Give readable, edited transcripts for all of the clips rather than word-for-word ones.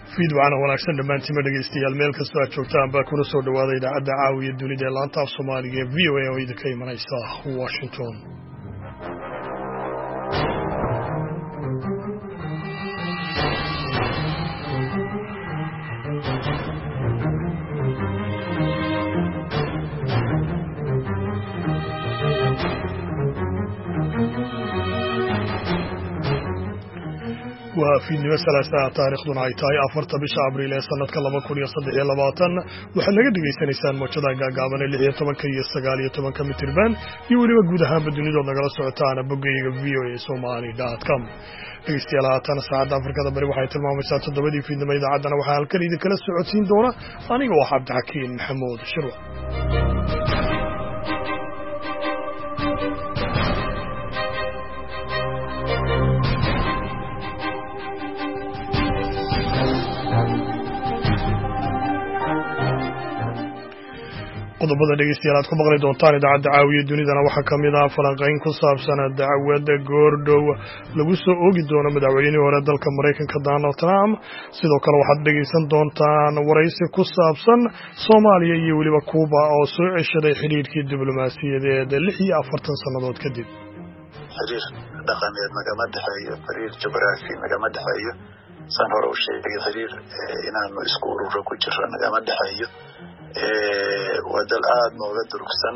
fiid waxaana wanaagsan dhammaantiinba dhegaystayaal meel kastoo aad joogtaan baa kuna soo dhawaada idaacadda caawiya dunida ee laanta af soomaaliga ee v o a oo idinka imanaysa washington. waa fiidnimo salaasaa taariikhduna ay tahay 4 bisha abriil ee sanadka 2023 waxaad naga dhegaysanaysaan mowjadaha gaagaaban ee 16 iyo 19 mitirban iyo weliba guud ahaanba dunidood nagala socotaana boggayga voasomali.com. dhegaystayaal haatan saacadda Afrikada bari waxay tilmaamaysaa 7 fiidnimo. idaacaddana waxaa halkan idinkala socodsiin doona aniga oo Cabdixakiin Maxamuud Shirwa. qodobada dhegeystayaal aad ku maqli doontaan idaacadda caawiya dunidana waxaa ka mid ah falanqayn ku saabsan dacwadda goordhow lagu soo oogi doono madaxweynihii hore dalka Mareykanka Donald Trump. sidoo kale waxaad dhegeysan doontaan waraysi ku saabsan Soomaaliya iyo weliba Cuba oo soo ceshaday xiriirkii diblomaasiyadeed 46 sannadood kadib. xiriir dhaqameed nagama dhexeeyo, xiriir juqraafi nagama dhexeeyo, san hore u sheegay xiriir inaanu isku ururo ku jirro nagama dhexeeyo. wadal aad nooga durugsan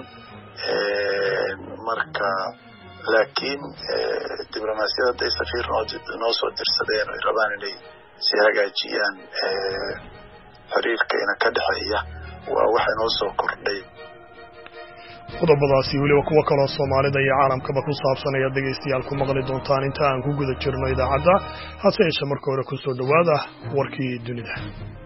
marka laakiin diblomaasiyadda ay safiir noo soo dirsadeen oo rabaan inay si hagaajiyaan xiriirka ina ka dhexeeya waa waxa inoo soo kordhay. qodobadaasi weliba kuwa kaloo Soomaalida iyo caalamkaba ku saabsan ayaad dhegaystayaal ku maqli doontaan inta aan ku guda jirno idaacadda. hase yeeshee marka hore ku soo dhawaada warkii dunida.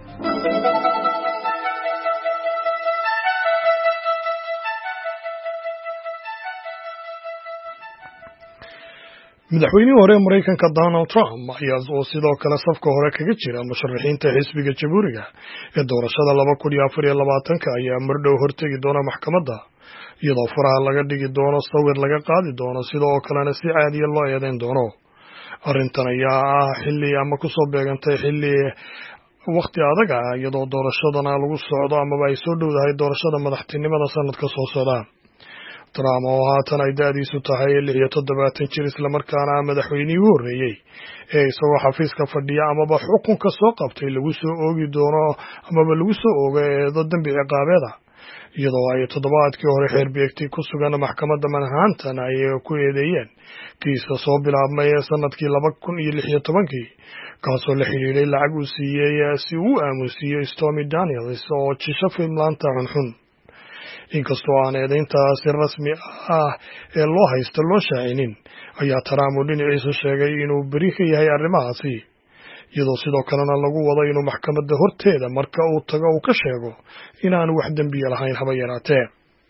madaxweynihii hore Mareykanka Donald Trump ayaa oo sidoo kale safka hore kaga jira musharaxiinta xisbiga Jamhuuriga ee doorashada 2024 ayaa mardhow hortegi doona maxkamadda iyadoo faraha laga dhigi doono sawir laga qaadi doono sidoo kalena si caadi ah loo eedeyn doono. arrintan ayaa ah xilli ama ku soo beegantay xilli waqti adag ah iyadoo doorashadana lagu socdo ama ay soo dhowdahay doorashada madaxtinimada sanadka soo socda. Trump oo haatan ay da'diisu tahay 76 jir isla markaana madaxweynihii ugu horeeyay ee isagoo xafiiska fadhiya amaba xukunka soo qabtay lagu soo oogi doono amaba lagu soo oogay dambi ciqaabeed iyadoo ay toddobaadkii hore xeerbeegtay ku sugan maxkamadda Manhattan ay ku eedeeyeen kiiska soo bilaabmay sanadkii 2016 kaasoo la xiriiray lacag uu siiyay si uu aamusiyo Stormy Daniels oo jisho Finlanda xunxun. inkastoo aan eedeyntaasi rasmi ah ee loo haysto loo shaacinin ayaa Trump dhinaciisa sheegay inuu beri ka yahay arrimahaasi iyadoo sidoo kalena lagu wado inuu maxkamadda horteeda marka uu tago uu ka sheego inaanu wax dembiya lahayn haba yaraatee.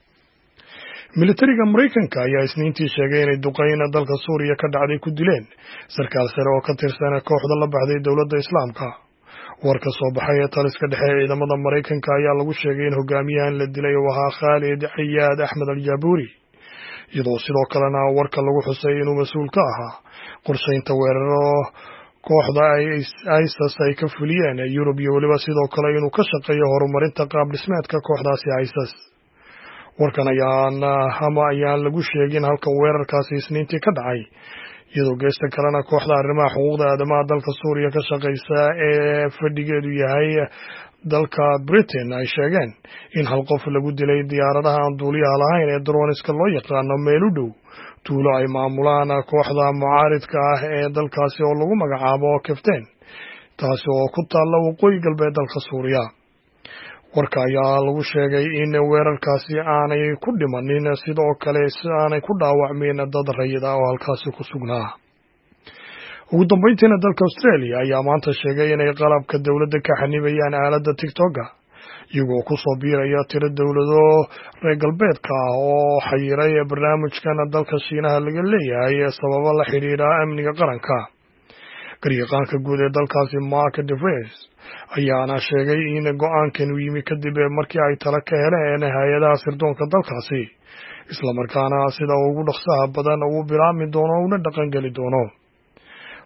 militariga Mareykanka ayaa isniintii sheegay inay duqeyn dalka Suuriya ka dhacday ku dileen sarkaal sare oo ka tirsan kooxda la baxday dowladda Islaamka. warka soo baxay ee taliska dhexe ee ciidamada Mareykanka ayaa lagu sheegay in hogaamiyahan la dilay uu ahaa Khalid Ayaad Ahmed al-Jaburi iyadoo sidoo kalena warka lagu xusay inuu mas'uul ka ahaa qorsheynta weeraro kooxda ISIS ay ka fuliyeen Yurub iyo weliba sidoo kale inuu ka shaqeeyo horumarinta qaab dhismeedka kooxdaasi ISIS. warkan ayaan lagu sheegin halka weerarkaasi isniintii ka dhacay iyadoo geesta kalena kooxda arrimaha xuquuqda aadamaha dalka Suuriya ka shaqeysa ee fadhigeedu yahay dalka Britain ay sheegeen in hal qof lagu dilay diyaaradaha aan duuliyaha lahayn ee droniska loo yaqaano meel u dhow tuulo ay maamulaan kooxda mucaaridka ah ee dalkaasi oo lagu magacaabo Kafteen taasi oo ku taalla waqooyi galbeed dalka Suuriya. warka ayaa lagu sheegay in weerarkaasi aanay ku dhimanin sidoo kale aanay ku dhaawacmin dad rayid ah oo halkaasi ku sugnaa. ugu dambeyntiina dalka Australia ayaa maanta sheegay inay qalabka dowladda ka xanibayaan aaladda TikTok iyagoo ku soo biiraya tiro dowlado reer galbeedka oo xayiray barnaamijkan dalka Shiinaha laga leeyahay sababo la xiriira amniga qaranka. garyaqaanka guud ee dalkaasi Mark DeVries ayaana sheegay in go'aankan uu yimi kadib markii ay talo ka heleen hay'adaha sirdoonka dalkaasi isla markaana sida ugu dhaqsaha badan uu bilaami doono una dhaqan gali doono.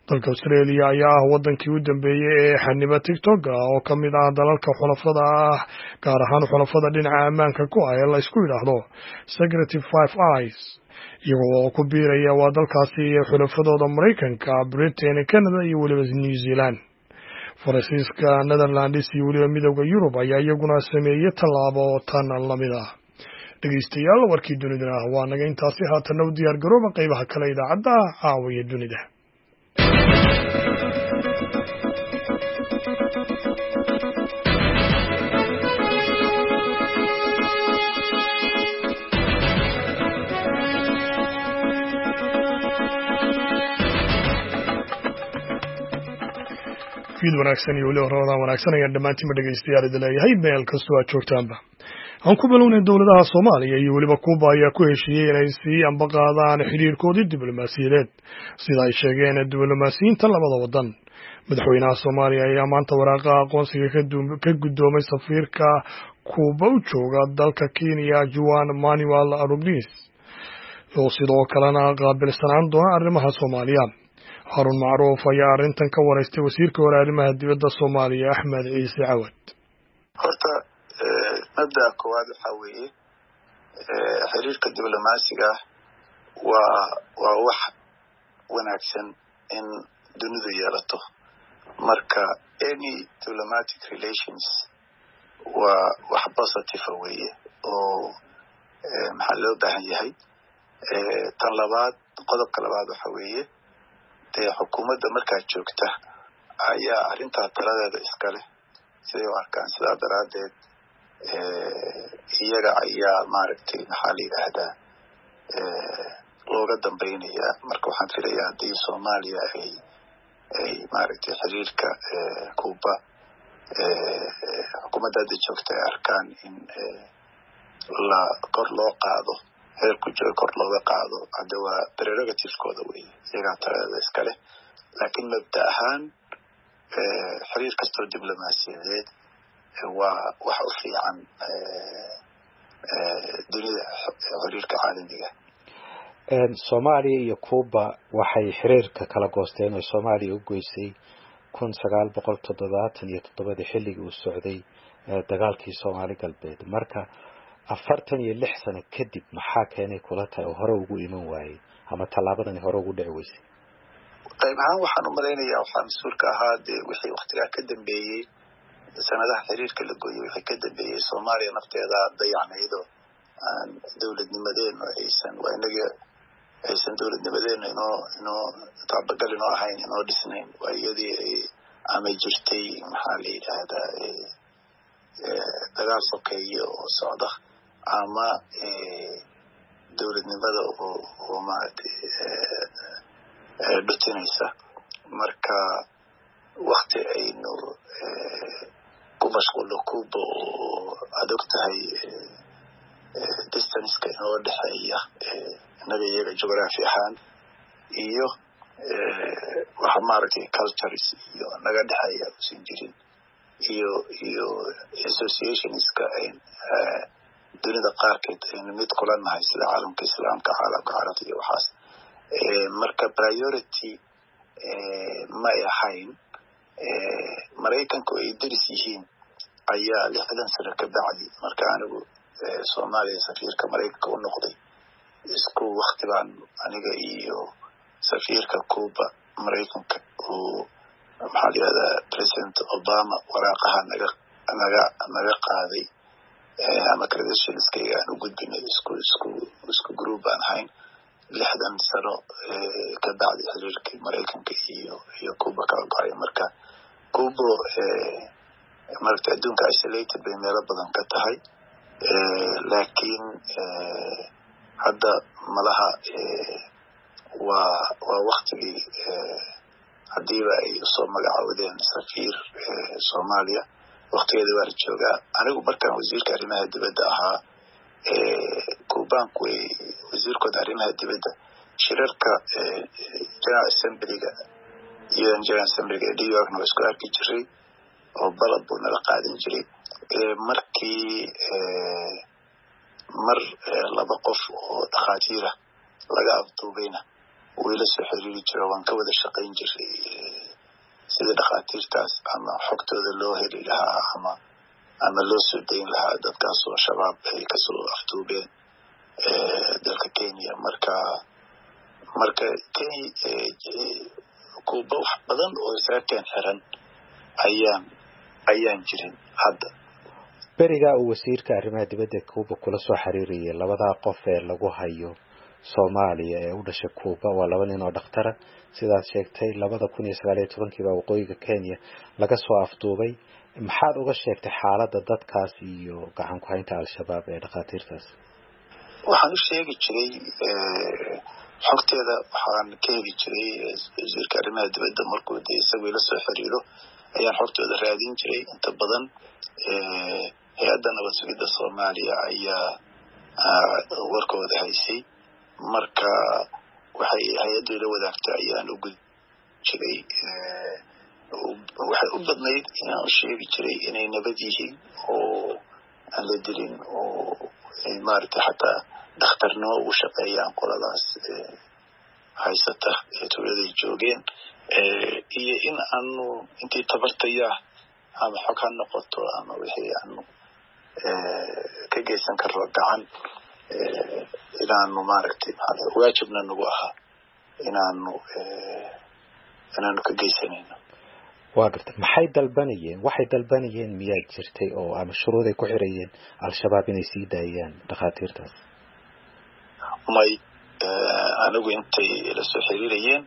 dalka Australia ayaa ah wadankii u dambeeyay ee xaniba TikTok oo ka mid ah dalalka xulafada ah gaar ahaan xulafada dhinaca ammaanka ku ah ee la isku yiraahdo Security Five Eyes iyagoo ku biiraya waa dalkaasi xulafadooda Mareykanka, Britain, Canada iyo waliba New Zealand. Faransiiska, Netherlands iyo waliba midowda Yurub ayaa iyaguna sameeyay tallaabo tan lamid ah. dhegeystayaal warkii dunida waa naga intaasi haatan u diyaar garooba qaybaha kale idaacadda caawiya dunida. fiid wanaagsan iyo waliba ramadaan wanaagsan ayaan dhammaantiinba dhegeystayaal idin leeyahay meel kastoo aad joogtaanba. aan ku bilownay dowladaha Soomaaliya iyo waliba Kuuba ayaa ku heshiiyay inay sii ambaqaadaan xiriirkoodii diblomaasiyadeed sida ay sheegeen diblomaasiyiinta labada wadan. madaxweynaha Soomaaliya ayaa maanta waraaqa aqoonsiga ka guddoomay safiirka Kuuba u jooga dalka Kenya Juan Manuel Arugnis oo sidoo kalena qaabilsanaan doona arrimaha Soomaaliya. Harun Macruuf ayaa arrintan ka wareystay wasiirka arrimaha dibadda Soomaaliya Axmed Ciise Cawad. مبدأ كواد حوي حريرك الدبلوماسية ووح وناكسن إن دنيا يالته مركا any diplomatic relations وحبسة تفوية أو محلو بهاي طلبات قدر طلبات حوية تي حكومة مركا جوكته أيا أرنتها ثلاثة إسكاله سيو أركان سلا درادة iyaga ayaa maaragtay maxaa la yiraahdaa looga dambeynaya marka waxaan filayaa hadii Soomaaliya ay maaragtay xiriirka Kuuba xukuumadda joogta arkaan in la kor loo qaado heerku jiro kor looga qaado hadaba prerogative-kooda weey iyaga talada iska leh laakiin mabda ahaan xiriir kastoo diblomaasiyadeed wax u fiican dunida xiriirka caalamiga. Soomaaliya iyo Kuuba waxay xiriirka kala goosteen oo Soomaaliya u goysay 1977 xilligii uu socday dagaalkii Soomaali galbeed. Marka 46 sano kadib maxaa keenay kula tahay oo hore ugu iman waayay ama talaabadan hore ugu dhici weysay? qayb ahaan waxaan u maleynayaa waxaan suulka ahaa wixii waqtiga ka dambeeyay sanadaha xiriirka la gooyay wixii ka dambeeyay Soomaaliya nafteeda dayacnaydo aan dawladnimadeena aysan dawladnimadeena inoo tabagalino ahayn inoo dhisnayn waayadii ama jirtay maxaa la yiraahdaa dagaal sokeeye oo socda ama dawladnimada oo maaragtay dhutinaysa marka waqti aynu ku mashquulo Kuuba oo adag tahay distance-ka inoo dhexeeya naga iyaga geography ahaan iyo waxa maaragtay cultures iyo naga dhexeeya usan jirin iyo associationska dunida qaarkeed aynu mid kula nahay sida caalamka islaamka caalamka carabta iyo waxaas marka priority ma ahayn Mareykanku ay diris yihiin ayaa 60 sano ka bacdi marka anigu Soomaaliya safiirka Mareykanka u noqday isku waqti baan aniga iyo safiirka Kuuba Mareykanka oo maxaa la yiraahdaa President Obama waraaqaha naga qaaday ama credentials-kayga aan u gudbinay isku group aan ahayn 60 sano ka bacdi xiriirkii Mareykanka iyo Kuuba kala go'ay marka Kuuba marka adduunka isolated bay meelo badan ka tahay laakiin hadda malaha waa waqtigii hadiiba ay soo magacaawdeen safiir Soomaaliya waqtigeeda waa joogaa anigu markaan wasiirka arrimaha dibadda ahaa Kuubaanku wasiirkooda arrimaha dibadda shirarka General Assembly-ga iyo General Assembly-ga New York na isku arki jiray oo balad buu nala qaadan jiray markii mar laba qof oo dhakhaatiir laga afduubayna وإلى سحرير جرا وان كود الشقين جري سيد دخاتير تاس أما حكتو ذا لوهر لها أما لو سودين لها دad kaasoo shabaab ay kasoo afduubeen dalka Kenya marka Kuuba wax badan oo saarteen xiran ayaan jirin hadda beriga uu wasiirka arrimaha dibadda Kuuba kula soo xiriiriyay labada qof ee lagu hayo Soomaaliya ee u dhashay Kuuba waa laba nin oo dhakhtar sidaas sheegtay 2019 baa waqooyiga Kenya laga soo afduubay maxaad uga sheegtay xaaladda dadkaas iyo gacan ku haynta al-shabaab ee dhaqaatiirtaas waxaan u sheegi jiray xogteeda waxaan ka heli jiray wasiirka arrimaha dibadda markuu isagu ila soo xiriiro ayaan xogtooda raadin jiray inta badan hay'adda nabad sugidda Soomaaliya ayaa warkooda haysay marka waxay hay'addu ila wadaagtay ayaan ugu jiray waxay u badnayd inaan sheegi jiray inay nabad yihiin oo aan la dilin oo maartay xataa dhakhtarnimo ugu shaqeeyaan qoladaas haysata tuulada joogeen iyo in aanu intii tabartaya ama xog ha noqoto ama wixii aanu ka geysan karo gacan inaanu maartay waajibna nagu ahaa inaanu ka geysanayno waa gartay waxay dalbanayeen miyaa jirtay oo ama shuruud ay ku xirayeen al-shabaab inay sii daayaan dhaqaatiirtaas may anigu intay la soo xiriirayeen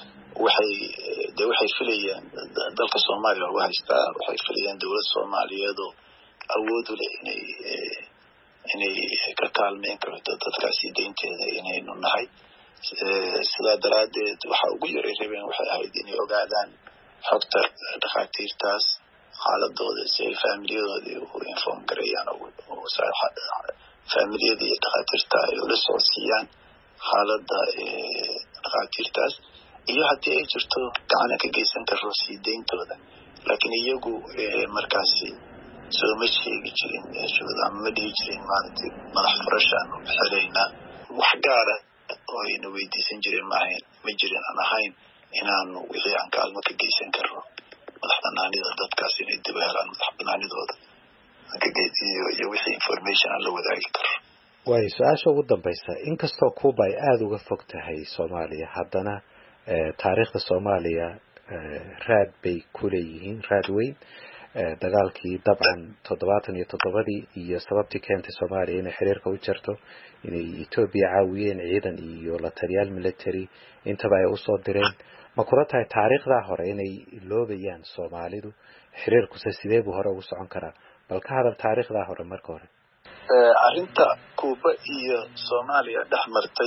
waxay filayeen dalka Soomaaliya oo haystaa waxay filayeen dawladda Soomaaliyeed oo awood u leh inay ka kaalmeyn karto dadkaasi deynteeda inaynu nahay sidaa daraadeed waxa ugu yaray rabeen waxay ahayd inay ogaadaan xogta dhaqaatiirtaas xaaladooda si ay familiyadoodii u inform gareeyaan oo familiyadii iyo dhaqaatiirta ay ula socodsiiyaan xaaladda dhaqaatiirtaas iyo haddii ay jirto gacan ka geysan karo sii deyntooda laakiin iyagu markaasi soo ma sheegi jirin shuruudaha ma dhihi jirin maaragtay madax furashaan u xiraynaa wax gaara oo ayna weydiisan jireen ma jirin aan ahayn inaanu wixii aan kaalmo ka geysan karno madax banaanida dadkaas inay dib u helaan madax banaanidooda iyo wixii information aan la wadaagi karo way su'aasha ugu dambaysa inkastoo Kuuba ay aad uga fog tahay Soomaaliya haddana taariikhda Soomaaliya raad bay ku leeyihiin raad weyn dagaalkii dabcan 77 iyo sababtii keentay Soomaaliya inay xiriirka u jarto inay Ethiopia caawiyeen ciidan iyo la taliyaal military intaba ay u soo direen ma kula tahay taariikhda hore inay loobayaan Soomaalidu xiriirku sidee buu hore ugu socon karaa bal ka hadal taariikhda hore marka hore arinta Kuuba iyo Soomaaliya dhaxmartay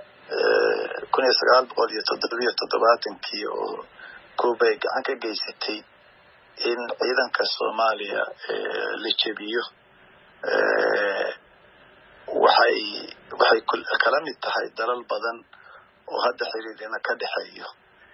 1977 oo Kuuba ay gacan ka geysatay in ciidanka Soomaaliya la jabiyo waxay kala mid tahay dalal badan oo hadda xiriirina ka dhaxeeyo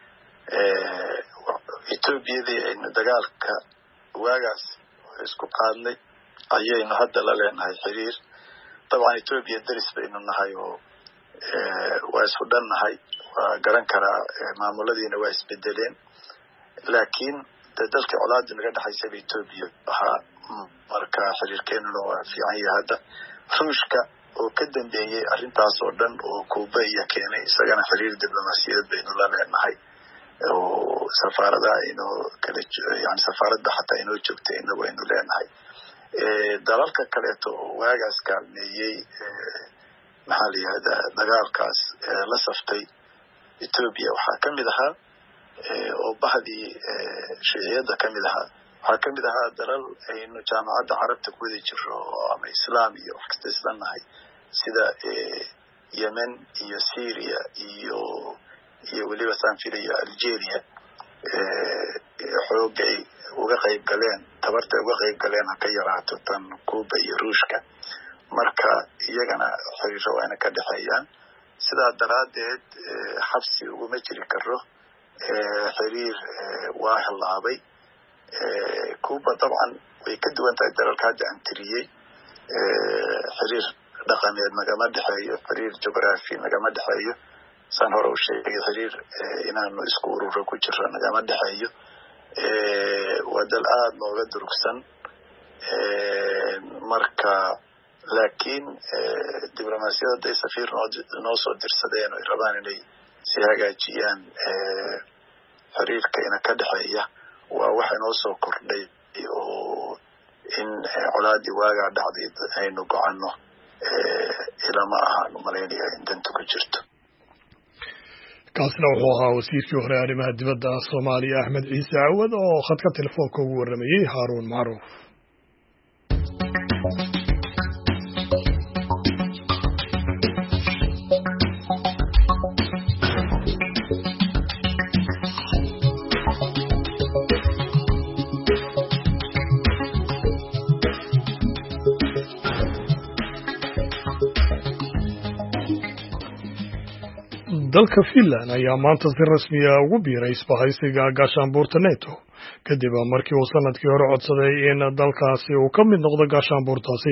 Ethiopia aynu dagaalka waagaas isku qaadnay ayaynu hadda la leenahay xiriir طبعا Ethiopia daris baynu nahay oo waa isku dhannahay waa garan karaa maamuladiina waa isbedeleen laakiin dalka colaad naga dhaxaysa Ethiopia waxa marka xiriirkeenu waa fiican yahay hadda Ruushka oo ka dambeeyay arintaas oo dhan oo Kuuba iyo keenay isagana xiriir diblomaasiyadeed baynu la leenahay oo safaarada inoo kala yani safaarada xataa inoo joogtay inagu aynu leenahay dalalka kale oo waagaas kaalmeeyay maxaa la yiraahdaa dagaalkaas la saftay Ethiopia waxaa kamid ahaa oo bahdii shiiciyada kamid ahaa waxaa kamid ahaa dalal aynu jaamacadda carabta ku wada jiro ama islaam iyo wax kasta islanahay sida Yemen iyo Syria iyo waliba Sanfila iyo Algeria xoogay uga qayb galeen tabarta uga qayb galeen ka yaraato tan Kuuba iyo Ruushka marka iyagana xiriir waana ka dhaxayaan sidaa daraadeed xabsi ugu ma jiri karo xiriir waa halaabay Kuuba طبعا way ka duwan tahay dalalka hadda aan tiriyay xiriir dhaqameed nagama dhaxeeyo xiriir juqraafi nagama dhaxeeyo san hore u sheegay xiriir inaanu isku ururo ku jirro nagama dhexeeyo waa dal aad nooga durugsan marka laakiin diblomaasiyadda ay safiir noo soo dirsadeen oo ay rabaan inay si hagaajiyaan xiriirka ina ka dhexeeya waa waxa inoo soo kordhay oo in colaadii waagaa dhacday aynu gocanno ilama ahaanu malaynaya in danta ku jirto. kaasna wuxuu ahaa wasiirkii hore arrimaha dibadda Soomaaliya Axmed Ciise Cawad oo khadka telefoonka ugu waramayay Haaruun Macruuf. dalka Finland ayaa maanta si rasmi ah ugu biiray isbahaysiga gaashaanbuurta NATO kadib markii uu sanadkii hore codsaday in dalkaasi uu ka mid noqdo gaashaanbuurtaasi.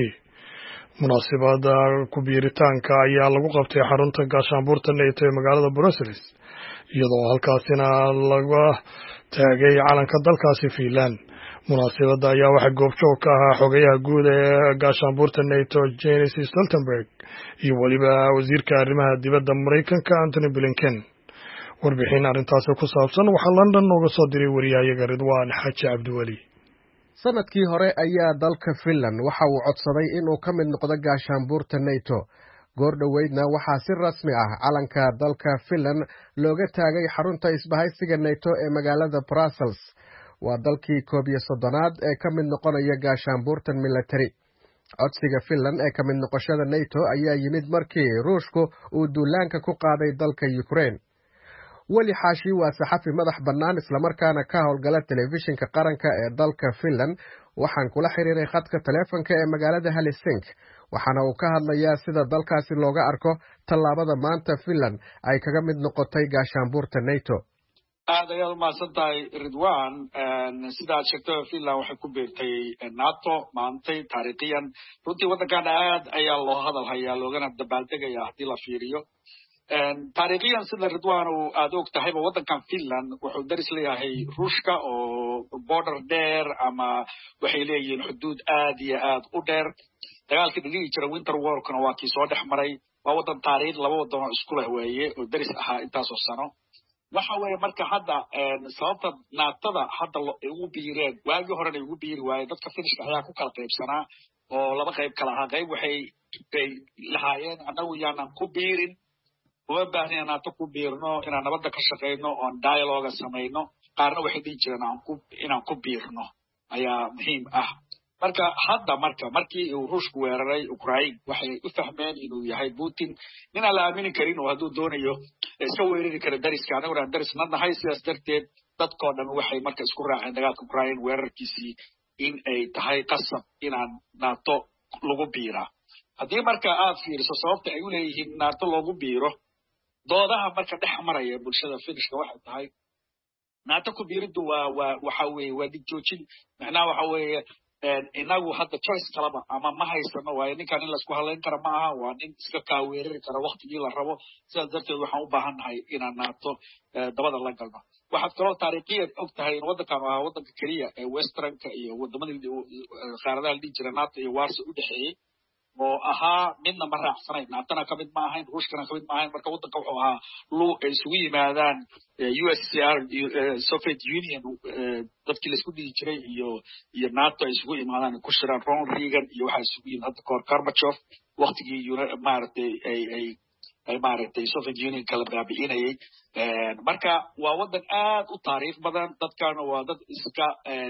munaasabada ku biiritaanka ayaa lagu qabtay xarunta gaashaanbuurta NATO ee magaalada Brussels iyadoo halkaasina laga taagay calanka dalkaasi Finland. munaasabada ayaa waxaa goobjoog ka ahaa xogayaha guud ee gaashaanbuurta NATO Jens Stoltenberg iyo waliba wasiirka arrimaha dibadda Mareykanka Antony Blinken. warbixin arrintaasi ku saabsan waxaa London nooga soo diray wariyahayaga Ridwaan Xaaji Cabdiweli. sanadkii hore ayaa dalka Finland waxa uu codsaday inuu ka mid noqdo gaashaanbuurta NATO. goor dhoweydna waxaa si rasmi ah calanka dalka Finland looga taagay xarunta isbahaysiga NATO ee magaalada Brussels. waa dalkii 31aad ee ka mid noqonaya gaashaanbuurtan military. codsiga Finland ee ka mid noqoshada NATO ayaa yimid markii Ruushku uu duulaanka ku qaaday dalka Ukraine. weli xaashi waa saxafi madax bannaan islamarkaana ka howlgala telefishinka qaranka ee dalka Finland. waxaan kula xiriiray khadka teleefanka ee magaalada Helsinki waxaana uu ka hadlayaa sida dalkaasi looga arko tallaabada maanta Finland ay kaga mid noqotay gaashaanbuurta NATO. aad ayaad umahadsan tahay Ridwaan. sidaad sheegtay Finland waxay ku biirtay NATO maantay taariikhiyan. runtii waddankan aad ayaa loo hadal hayaa loogana dabaaldegaya haddii la fiiriyo. taariikhiyan sida Ridwaan uu aad og tahayba waddankan Finland wuxuu daris leeyahay Ruushka oo border dheer ama waxay leeyihiin xuduud aad iyo aad u dheer. dagaalkii dhigi jira Winter Warkana waa kii soo dhex maray. waa waddan taariikh laba waddan oo isku leh weeye oo daris ahaa intaasoo sano. waxa weeye marka hadda sababta naatada hadda ugu biireen waagii horena ugu biiri waayeen dadka Finishka ayaa ku kala qaybsanaa oo laba qayb kala ahaa. qayb waxay lahaayeen annagu yaanan ku biirin uma baahnayn inaan naato ku biirno inaan nabadda ka shaqayno oon dialoga samayno. qaarna waxay dhihi jireen inaan ku biirno ayaa muhiim ah. marka hadda markii uu Ruushku weeraray Ukraine waxay u fahmeen inuu yahay Putin ninaan la aamini karin oo hadduu doonayo iska weerari kara dariska. anaguna aan darisna nahay sidaas darteed dadkoo dhan waxay marka isku raaceen dagaalka Ukraine weerarkiisii in ay tahay qasab inaan naato lagu biiraa. haddii marka aad fiiriso sababta ay u leeyihiin naato loogu biiro doodaha marka dhex maraya bulshada Finishka waxay tahay naato ku biiriddu waxa weeye waa dhig joojin. macnaha waxa weeye inagu hadda choice kalaba ama ma haysano waayo ninkan in laisku halayn kara ma aha. waa nin iska kaaweerari kara waktigii la rabo. sidaas darteed waxaan u baahan nahay inaan naato dabada la galno. waxaad kaloo taariikhiyan og tahay in waddankan ahaa waddanka keliya ee westernka iyo wadamadii qaaradaha la dhihi jira NATO iyo Warsaw u dhexeeyey oo ahaa midna ma raacsanayn. naatona ka mid ma ahayn Ruushkana ka mid ma ahayn. marka waddanka wuxuu ahaa ay isugu yimaadaan USSR Soviet Union dadkii la isku dhihi jiray iyo NATO ay isugu yimaadaan ku shiraan Ronald Reagan iyo waxaa isugu yimid hadda kahor Gorbachev waktigii maaragtay ay maaragtay Soviet Union kala baabi'inayay. marka waa waddan aad u taariikh badan. dadkana waa dad iska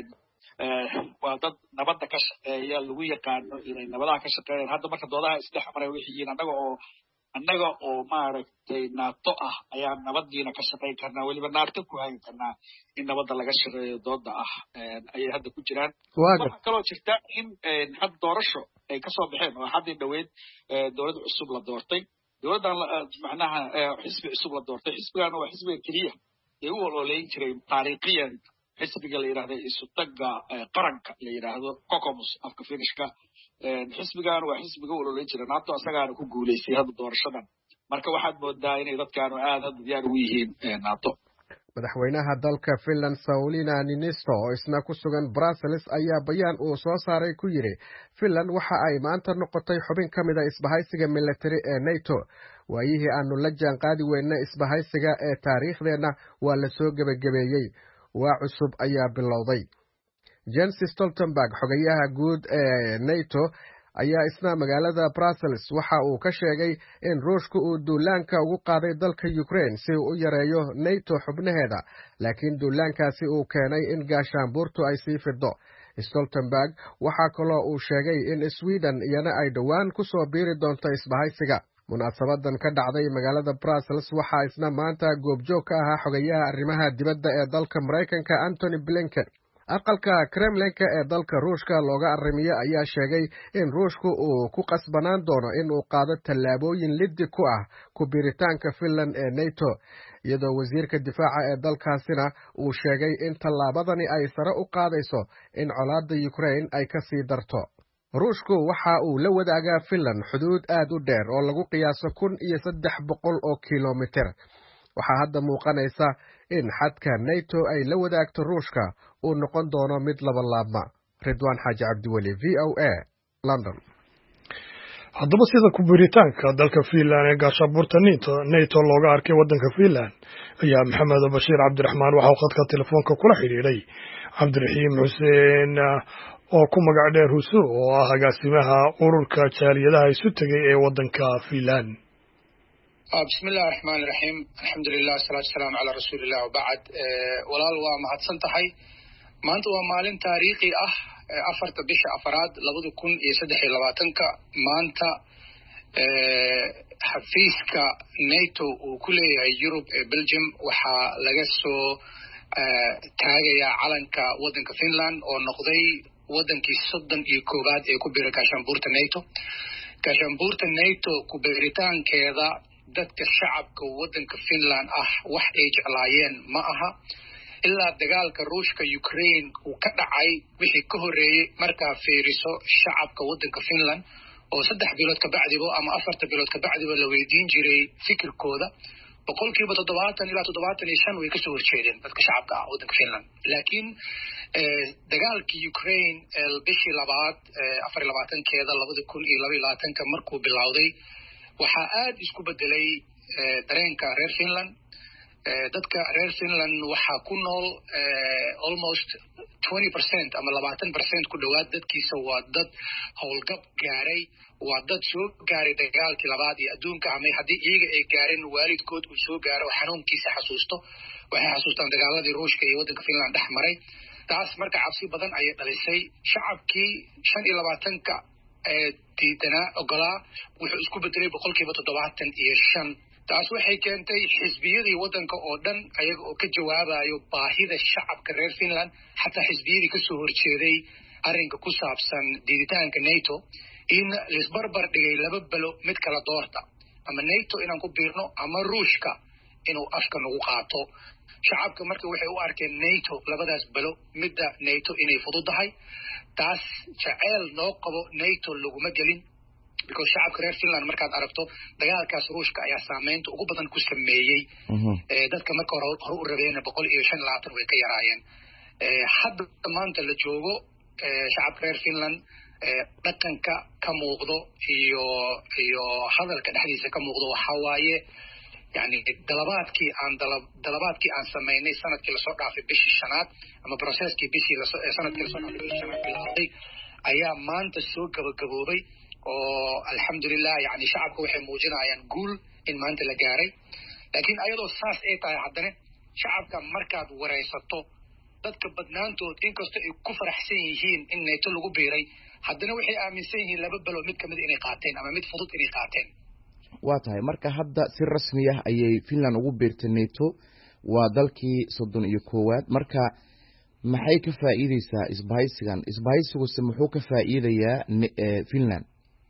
waa dad nabadda ka shaqeeya lagu yaqaano inay nabadaha ka shaqeeyaan. hadda marka doodaha isdhex maray waxay yihiin annaga oo maaragtay NATO ah ayaan nabadiina ka shaqayn karnaa weliba NATO ku hayn karnaa in nabadda laga shaqeeyo dooda ah ayay hadda ku jiraan. waxaa kaloo jirta in hadda doorasho ay kasoo baxeen oo haddii dhoweyd dowlad cusub la doortay. dowladdan macnaha xisbi cusub la doortay. xisbigana waa xisbiga keliya ee u ololeyn jiray taariikhiyan xisbiga la yidhahdo isutaga qaranka la yidhaahdo Kokoomus afka Finishka. xisbigan waa xisbiga u ololeyn jiray NATO asagaana ku guuleystay hadda doorashadan marka waxaad moodaa inay dadkaanu aad hadda diyaar ugu yihiin nato madaxweynaha dalka Finland Saulina Niinisto oo isna ku sugan Brussels ayaa bayaan uu soo saaray ku yiri Finland waxa ay maanta noqotay xubin ka mid ah isbahaysiga military ee NATO waayihii aanu la jaan qaadi weynay isbahaysiga ee taariikhdeena waa la soo gabagabeeyay waa cusub ayaa bilowday Jens Stoltenberg xogayaha guud ee NATO ayaa isna magaalada Brussels waxa uu ka sheegay in Ruushku uu duulaanka ugu qaaday dalka Ukraine si uu u yareeyo NATO xubnaheeda laakiin duulaankaasi uu keenay in gaashaanbuurtu ay sii fido Stoltenberg waxa kaloo uu sheegay in Sweden iyana ay dhawaan ku soo biiri doonto isbahaysiga munaasabadan ka dhacday magaalada Brussels waxa isna maanta goobjoog ka ahaa xogayaha arrimaha dibadda ee dalka Mareykanka Antony Blinken aqalka Kremlinka ee dalka Ruushka looga arrimiyo ayaa sheegay in Ruushku uu ku qasbanaan doono in uu qaado tallaabooyin liddi ku ah ku biiritaanka Finland ee NATO iyadoo wasiirka difaaca ee dalkaasina uu sheegay in tallaabadani ay sare u qaadayso in colaadda Ukraine ay ka sii darto Ruushku waxa uu la wadaagaa Finland xuduud aad u dheer oo lagu qiyaaso 1300 oo kiiloomitir waxaa hadda muuqanaysa in xadka NATO ay la wadaagto Ruushka uu noqon doono mid laba laabma Ridwaan Xaaji Cabdiweli VOA London haddaba sida ku biiritaanka dalka Finland ee gaashaanbuurta NATO looga arkay waddanka Finland ayaa Maxamed Bashiir Cabdiraxmaan waxa uu khadka telefoonka kula xiriiray Cabdiraxiim Xuseen oo ku magac dheer Husu oo ah agaasimaha ururka jaaliyadaha isu tagay ee waddanka Finland بسم الله الرحمن الرحيم الحمد لله والصلاة والسلام على رسول الله وبعد walaal waa mahadsan tahay maanta waa maalin taariikhi ah afarta bisha afraad 2023 maanta xafiiska NATO uu ku leeyahay Europe ee Belgium waxaa laga soo taagayaa calanka waddanka Finland oo noqday waddankii 31aad ee ku biiray gaashaanbuurta NATO gaashaanbuurta NATO ku biiritaankeeda dadka shacabka waddanka Finland ah wax ay jeclaayeen ma aha ilaa dagaalka Ruushka Ukraine uu ka dhacay wixii ka horeeyay markaa fiiriso shacabka waddanka Finland oo 3 bilood ka bacdiba ama 4 bilood ka bacdiba la weydiin jiray fikirkooda 70% ilaa 75 way ka soo horjeedeen dadka shacabka ah waddanka Finland laakiin dagaalkii Ukraine bishii labaad 24keeda 2022 markuu bilowday waxaa aad isku bedelay dareenka reer Finland dadka reer Finland waxaa ku nool almost 20% ama 20% ku dhawaad dadkiisa waa dad howlgab gaaray waa dad soo gaaray dagaalkii labaad ee adduunka ama haddii iyaga ay gaareen waalidkood uu soo gaaro xanuunkiisa xasuusto waxay xasuustaan dagaaladii Ruushka iyo waddanka Finland dhex maray taas marka cabsi badan ayay dhalisay shacabkii 25 diidana ogolaa wuxuu isku bedelay 75% taas waxay keentay xisbiyadii waddanka oo dhan ayaga oo ka jawaabayo baahida shacabka reer Finland xataa xisbiyadii ka soo horjeeday arrinka ku saabsan diiditaanka NATO in lisbarbar dhigay laba balo mid kala doorta ama NATO inaan ku biirno ama Ruushka inuu afka nagu qaato shacabka marka waxay u arkeen NATO labadaas balo midda NATO inay fududahay taas jacayl noo qabo NATO laguma gelin because shacabka reer Finland markaad aragto dagaalkaas Ruushka ayaa saameynta ugu badan ku sameeyay dadka marka hore u rabeen 125 way ka yaraayeen hadda maanta la joogo shacabka reer Finland dhaqanka ka muuqdo iyo hadalka dhexdiisa ka muuqdo waxa waaye yani dalabaadkii aan sameynay sanadkii la soo dhaafay bishii shanaad ama processkii bishii sanadkii la soo dhaafay bishii shanaad bilowday ayaa maanta soo gabagaboobay oo alxamdulillah yani shacabka waxay muujinayaan guul in maanta la gaaray laakiin ayadoo saas ay tahay haddana shacabka markaad wareysato dadka badnaantood inkastoo ay ku faraxsan yihiin in NATO lagu biiray haddana waxay aaminsan yihiin laba balo mid kamid inay qaateen ama mid fudud inay qaateen waa tahay marka hadda si rasmi ah ayay Finland ugu biirtay NATO waa dalkii 31aad marka maxay ka faa'iideysaa isbahaysiguse muxuu ka faa'iidayaa Finland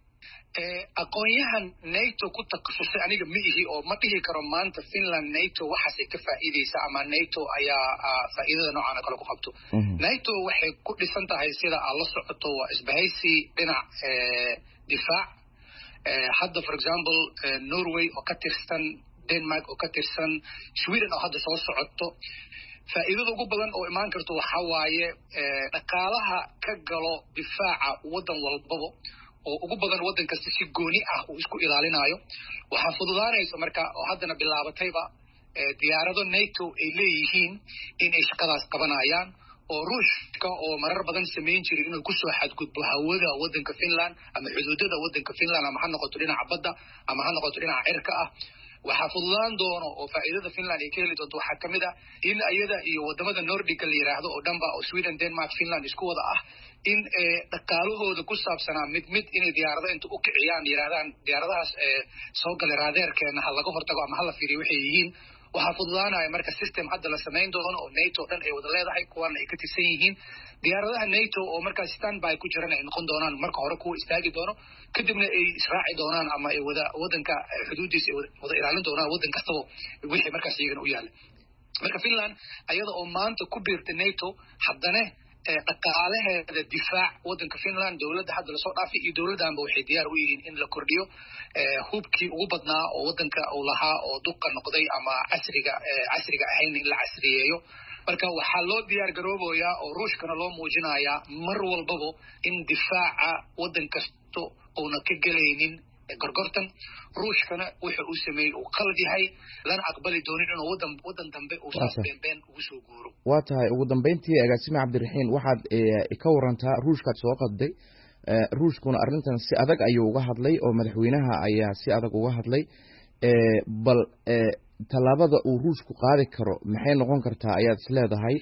aqoonyahan NATO ku takhasusay aniga ma ihi oo ma dhihi karo maanta Finland NATO waxaasay ka faa'iideysaa ama NATO ayaa faa'iidada noocan kale ku qabto NATO waxay ku dhisan tahay sida aad la socoto waa isbahaysi dhinac difaac hadda for example Norway oo ka tirsan Denmark oo ka tirsan Sweden oo hadda soo socoto faa'iidada ugu badan oo imaan karto waxa waaye dhaqaalaha ka galo difaaca wadan walbaba oo ugu badan wadan kasta si gooni ah uu isku ilaalinayo waxa fududaanaysa marka oo haddana bilaabatayba diyaarado NATO ay leeyihiin in ay shaqadaas qabanayaan oo Ruushka oo marar badan sameyn jiray inuu ku soo xadgudbo hawada wadanka Finland ama xuduudada wadanka Finland ama ha noqoto dhinaca badda ama ha noqoto dhinaca cirka ah waxa fududaan doono oo faa'iidada Finland ay ka heli doonto waxa kamid ah in ayada iyo wadamada Nordic la yiraahdo oo dhanba oo Sweden Denmark Finland isku wada ah in dhaqaalahooda ku saabsanaa mid inay diyaarado inta u kiciyaan yiraahdaan diyaaradahaas soo galay raadeerkeena ha laga hortago ama ha la fiiriyo waxay yihiin waxa fududaanaya marka system hadda la sameyn doono oo NATO dhan ay wada leedahay kuwana ay ka tirsan yihiin diyaaradaha NATO oo markaa standby ku jiraan ay noqon doonaan marka hore kuwa istaagi doono kadibna ay israaci doonaan ama ay wadanka xuduudiisa wada ilaalin doonaan wadan kastaba wixii markaas iyagana u yaala marka Finland ayada oo maanta ku biirtay NATO haddana dhaqaalaheeda difaac wadanka Finland dawladda hadda la soo dhaafay iyo dawladdanba waxay diyaar u yihiin in la kordhiyo hubkii ugu badnaa oo wadanka uu lahaa oo duqa noqday ama casriga ahayn in la casriyeeyo marka waxaa loo diyaar garoobayaa oo Ruushkana loo muujinayaa mar walbaba in difaaca wadan kasto uuna ka galaynin gorgortan Ruushkana waxa uu sameeyay uu qalad yahay lana aqbali doonin inuu wadan dambe uu saabeen ugu soo guuro waa tahay ugu dambeyntii agaasime Cabdiraxiin waxaad ka warantaa Ruushkaad soo qaday Ruushkuna arrintan si adag ayuu uga hadlay oo madaxweynaha ayaa si adag uga hadlay bal talaabada uu Ruushku qaadi karo maxay noqon kartaa ayaad isleedahay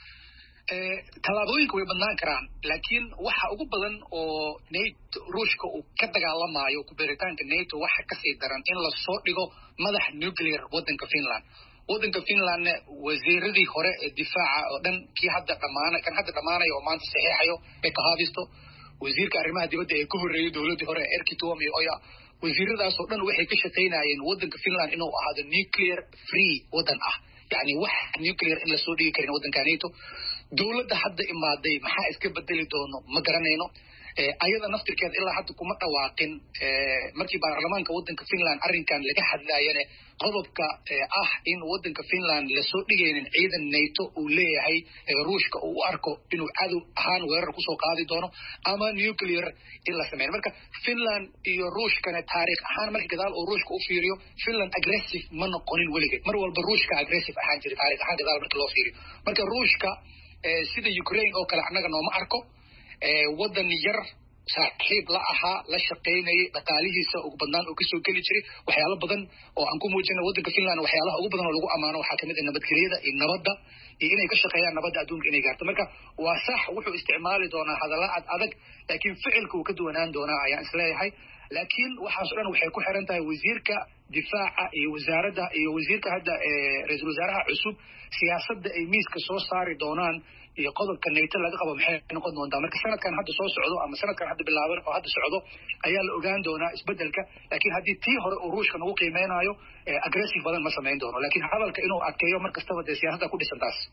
talaabooyinka way badnaan karaan laakiin waxa ugu badan oo NATO Ruushka uu ka dagaalamayo ku beeritaanka NATO waxa ka sii daran in la soo dhigo madax nuclear wadanka Finland wadanka Finland wasiiradii hore ee difaaca oo dhan kii hadda dhamaanayo oo maanta saxiixayo ee ka hadisto wasiirka arrimaha dibadda ee ku horeeyay dawladii hore Erkki Tuomioja wasiiradaas oo dhan waxay ka shaqeynayeen wadanka Finland inuu ahaado nuclear free wadan ah yani wax nuclear in la soo dhigi karin wadanka NATO dawladda hadda imaaday maxaa iska bedeli doono ma garanayno ayada naftirkeeda ilaa hadda kuma dhawaaqin markii baarlamaanka wadanka Finland arrinkan laga hadlayane qodobka ah in wadanka Finland la soo dhigaynin ciidan NATO uu leeyahay Ruushka uu arko inuu cadow ahaan weerar ku soo qaadi doono ama nuclear in la sameeyo marka Finland iyo Ruushkana taariikh ahaan markii gadaal uu Ruushka u fiiriyo Finland aggressive ma noqonin weligeed mar walba Ruushka aggressive ahaan jiray taariikh ahaan gadaal markii loo fiiriyo marka Ruushka sida Ukraine oo kale anaga nooma arko wadan yar saaxiib la ahaa la shaqeynayay dhaqaalihiisa ugu badnaan oo kasoo geli jiray waxyaalo badan oo aan ku muujinay wadanka Finland waxyaalaha ugu badan oo lagu amaano waxaa kamid ah nabadgelyada iyo nabadda iyo inay ka shaqeeyaan nabadda adduunka inay gaarto marka waa sax wuxuu isticmaali doonaa hadalla adag laakiin ficilku uu ka duwanaan doonaa ayaan isleeyahay laakiin waxaas oo dhan waxay ku xiran tahay wasiirka difaaca iyo wasaaradda iyo wasiirka hadda ra'iisul wasaaraha cusub siyaasadda ay miiska soo saari doonaan iyo qodobka NATO laga qabo maxay noqon doontaa marka sanadkan hadda soo socdo ama sanadkan hadda bilaaban oo hadda socdo ayaa la ogaan doonaa isbedelka laakiin haddii tii hore uu Ruushka ugu qiimeynayo aggressive badan ma sameyn doono laakiin hadalka inuu adkeeyo markastaba dee siyaasadda ku dhisan taas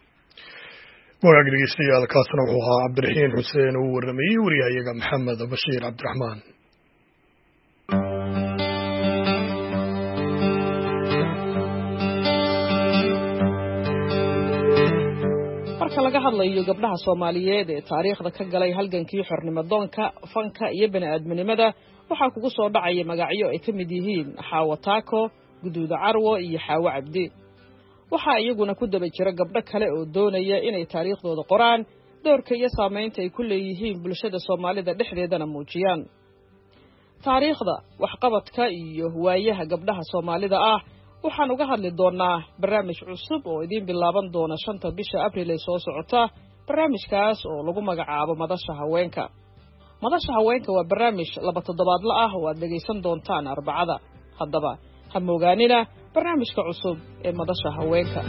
wagaag dhegeystayaal kaasna wuxuu ahaa Cabdiraxiin Xuseen oo warramayay wariyahayaga Maxamed Bashiir Cabdiraxmaan marka laga hadlayo gabdhaha Soomaaliyeed ee taariikhda ka galay halgankii xornimo-doonka fanka iyo bani'aadminimada waxaa kugu soo dhacaya magacyo ay ka mid yihiin Xaawo Taako Guduuda Carwo iyo Xaawo Cabdi waxaa iyaguna ku daba jira gabdho kale oo doonaya inay taariikhdooda qoraan doorka iyo saameynta ay ku leeyihiin bulshada Soomaalida dhexdeedana muujiyaan taariikhda waxqabadka iyo waayaha gabdhaha Soomaalida ah waxaan uga hadli doonaa barnaamij cusub oo idin bilaaban doona 5 bisha Abriil ee soo socota barnaamijkaas oo lagu magacaabo Madasha Haweenka waa barnaamij 2 toddobaadle ah oo aad dhageysan doontaan Arbacada haddaba ha moogaanina barnaamijka cusub ee Madasha Haweenka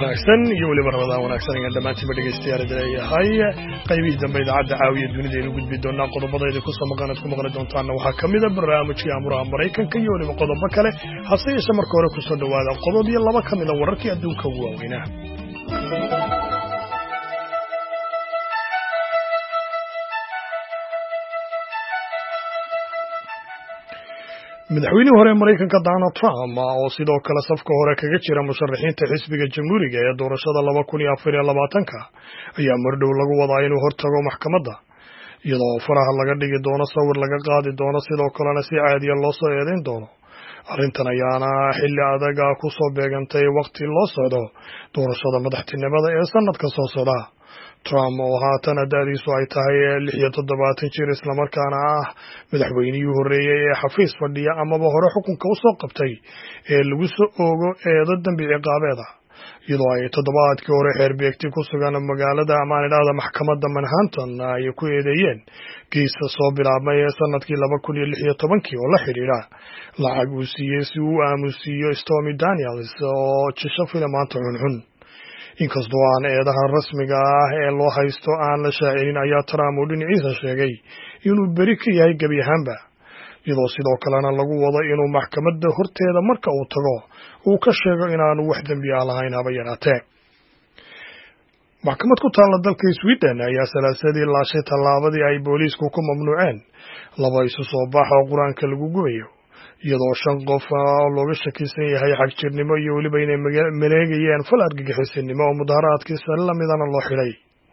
wanaagsan iyo weliba rabadaan wanaagsan ayaan dhammaantiinba dhegaystayaal leeyahay qaybihii dambe idaacadda caawiya dunida aynu gudbi doonaa qodobadayda ku soo maqan aad ku maqli doontaana waxaa ka mid a barnaamijkii amuraha maraykanka iyo weliba qodobo kale hase yeeshee marka hore kusoo dhowaada qodob iyo laba ka mid a wararkii adduunka ugu waaweynaa madaxweynihii hore ee maraykanka Donald Trump oo sidoo kale safka hore kaga jira musharaxiinta xisbiga jamhuuriga ee doorashada 2024 ayaa mardhow lagu wadaa inuu hortago maxkamadda iyadoo faraha laga dhigi doono sawir laga qaadi doono sidoo kalena si caadiya loo soo eedeyn doono arrintan ayaana xilli adaga ku soo beegantay waqti loo socdo doorashada madaxtinimada ee sanadka soo socda Trump oo haatan da'diisu ay tahay 67 jir isla markaana ah madaxweynihii horeeyay ee xafiis fadhiya amaba hore xukunka u soo qabtay ee lagu soo oogo eedo dambi ciqaabeeda iyadoo ay toddobaadkii hore xeerbeegti ku sugan magaalada amaanidhada maxkamadda Manhattan ay ku eedeeyeen kiisa soo bilaabmay sanadkii 2016 oo la xiriira lacag uu siiyay si uu aamusiyo Stormy Daniels oo jisho filmaanta xunxun inkastoo aan eedaha rasmiga ah ee loo haysto aan la shaacinin ayaa Trump uu dhinaciisa sheegay inuu beri ka yahay gebi ahaanba iyadoo sidoo kalena lagu wado inuu maxkamadda horteeda marka uu tago uu ka sheego inaanu wax dambi ah lahayn haba yaraatee maxkamad ku taalla dalka Sweden ayaa salaasadii laashay tallaabadii ay booliisku ku mamnuuceen laba isu soo bax oo quraanka lagu gubayo iyadoo 5 qof oo looga shakisan yahay xagjirnimo iyo waliba inay maleegayeen fal argagixisanimo oo mudaharaadkiisa la midana loo xilay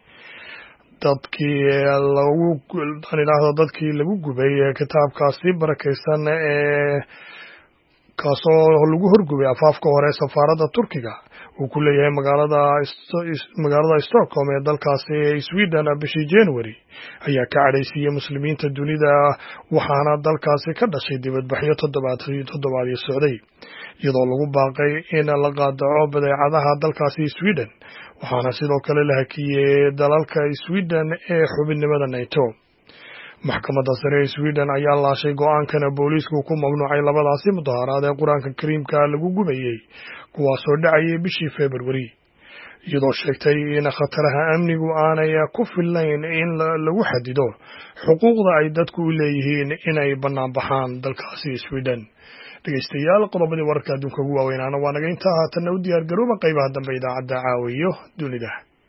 dadkii lagu gubay kitaabkaasi barakaysan ee kaasoo lagu horgubay afaafka hore safaaradda Turkiga uu ku leeyahay magaalada Stockholm ee dalkaasi Sweden bishii January ayaa ka cadhaysiiyay muslimiinta dunida waxaana dalkaasi ka dhashay dibadbaxyo toddobaadyo socday iyadoo lagu baaqay in la qaadaco badeecadaha dalkaasi Sweden waxaana sidoo kale la hakiyay dalalka Sweden ee xubinnimada NATO maxkamadda sare ee Sweden ayaa laashay go'aankana booliisku ku mamnuucay labadaasi mudaharaad ee quraanka kariimka lagu gubayay kuwaasoo dhacayay bishii February iyadoo sheegtay in khataraha amnigu aanay ku filayn in lagu xadido xuquuqda ay dadku u leeyihiin inay bannaan baxaan dalkaasi Sweden dhegaystayaal qodobadii wararka adduunka ugu waaweynaana waa naga intaa haatanna u diyaar garooba qaybaha dambe idaacadda caawiyo dunida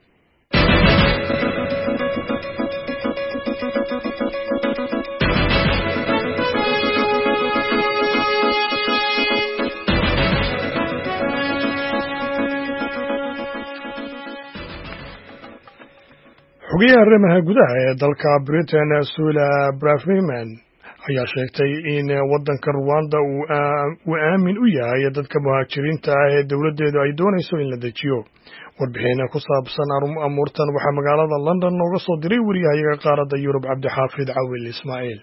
xogayaha arrimaha gudaha ee dalka Britain Suella Braverman ayaa sheegtay in waddanka Rwanda uu aamin u yahay dadka muhaajiriinta ah ee dowladdeedu ay doonayso in la dejiyo warbixin ku saabsan amuurtan waxaa magaalada London nooga soo diray wariyaha qaaradda Yurub Cabdixaafid Cawil Ismaaciil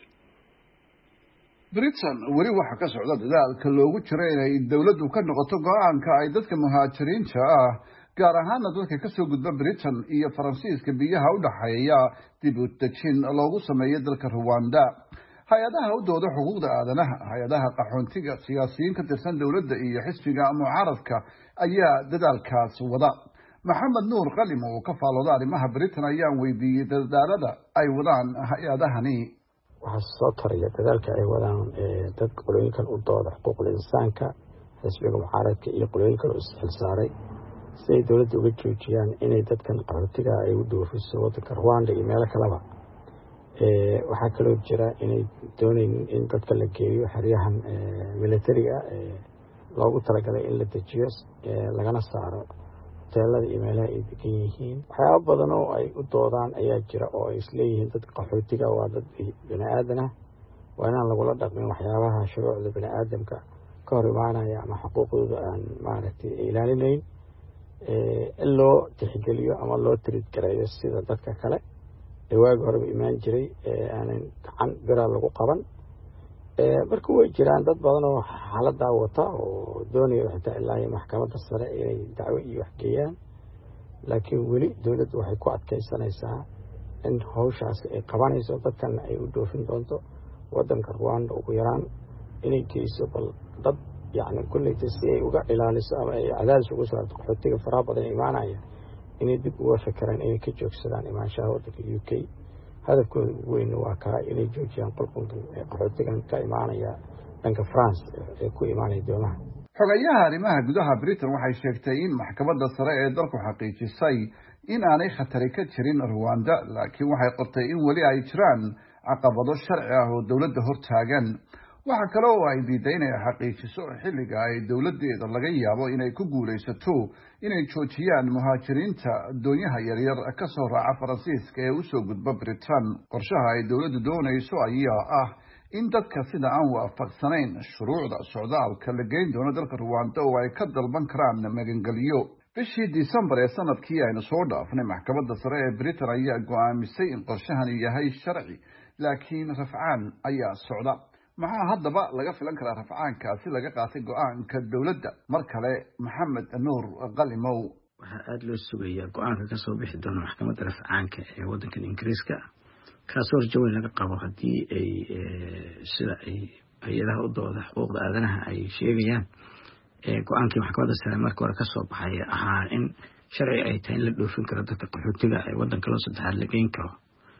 Britain weli waxa ka socda dadaalka loogu jiro inay dawladdu ka noqoto go'aanka ay dadka muhaajiriinta ah gaar ahaan dadka ka soo gudba Britain iyo Faransiiska biyaha u dhaxeeya dib u dejin loogu sameeyay dalka Rwanda hay'adaha u dooda xuquuqda aadanaha hay'adaha qaxoontiga siyaasiyiin ka tirsan dawladda iyo xisbiga mucaaradka ayaa dadaalkaas wada Maxamed Nuur Qalim oo ka faalooda arrimaha Britain ayaan weydiiyay dadaalada ay wadaan hay'adahani waxa soo taraya dadaalka ay wadaan dad qolooyinkan u dooda xuquuqda insaanka xisbiga mucaaradka iyo qolooyinkan u xilsaaray si ay dawladdu uga joojiyaan inay dadkan qaxootiga ay u dhoofiso waddanka Rwanda iyo meelo kaleba waxaa kaloo jira inay doonayaan in dadka la geeyo xeryahan militariga loogu talagalay in la dejiyo lagana saaro hoteelada iyo meelaha ay degan yihiin waxyaabo badan oo ay u doodaan ayaa jira oo ay isleeyihiin dadka qaxootiga waa dad bini aadan ah waa inaan lagula dhaqmin waxyaabaha shuruucda bini aadamka ka hor imaanaya ama xuquuqdooda aan maaragtay ilaalinayn in loo tixgeliyo ama loo tiriidgareeyo sida dadka kale ee waagi horeba imaan jiray aanan gacan bira lagu qaban marka way jiraan dad badan oo xaaladdaa wata oo doonaya xitaa ilaa iyo maxkamadda sare inay dacwo iyo wax geeyaan laakiin weli dawladdu waxay ku adkaysanaysaa in hawshaasi ay qabanayso dadkana ay u dhoofin doonto waddanka Rwanda ugu yaraan inay geyso bal dad yacni kulleyta si ay uga ilaaliso ama ay cadaadis ugu saarto qaxootiga faraha badan imaanaya inay dib uga fekeraan inay ka joogsadaan imaanshaha waddanka UK hadafkooda ugu weyn waa kaa inay joojiyaan qulqulkan qaxootigan ka imaanaya dhanka France ee ku imaanaya doomaha. xogayaha arrimaha gudaha Britain waxay sheegtay in maxkamadda sare ee dalku xaqiijisay in aanay khatari ka jirin Rwanda laakiin waxay qortay in weli ay jiraan caqabado sharci ah oo dawladda hortaagan. waxa kale oo ay diiday inay xaqiijiso xilliga ay dawladdeeda laga yaabo inay ku guulaysato inay joojiyaan muhaajiriinta doonyaha yaryar ka soo raaca Faransiiska ee u soo gudba Britain. qorshaha ay dawladdu doonayso ayaa ah in dadka sida aan waafaqsanayn shuruucda socdaalka la geyn doono dalka Rwanda oo ay ka dalban karaan magangeliyo. bishii December ee sanadkii aynu soo dhaafnay maxkamadda sare ee Britain ayaa go'aamisay in qorshahani yahay sharci laakiin rafcaan ayaa socda. maxaa haddaba laga filan karaa rafcaankaasi laga qaatay go'aanka dawladda? mar kale Maxamed Nuur Qalimow. waxaa aada loo sugayaa go'aanka ka soo bixi doona maxkamadda rafcaanka ee waddankan Ingiriiska kaasoo rajaweyn laga qabo haddii ay sida ay hay-adaha u dooda xuquuqda aadanaha ay sheegayaan go-aankii maxkamadda sare markii hore ka soo baxay ahaa in sharci ay tahay in la dhoofin karo dadka qaxootiga ee waddanka loo saddexaad la geyn karo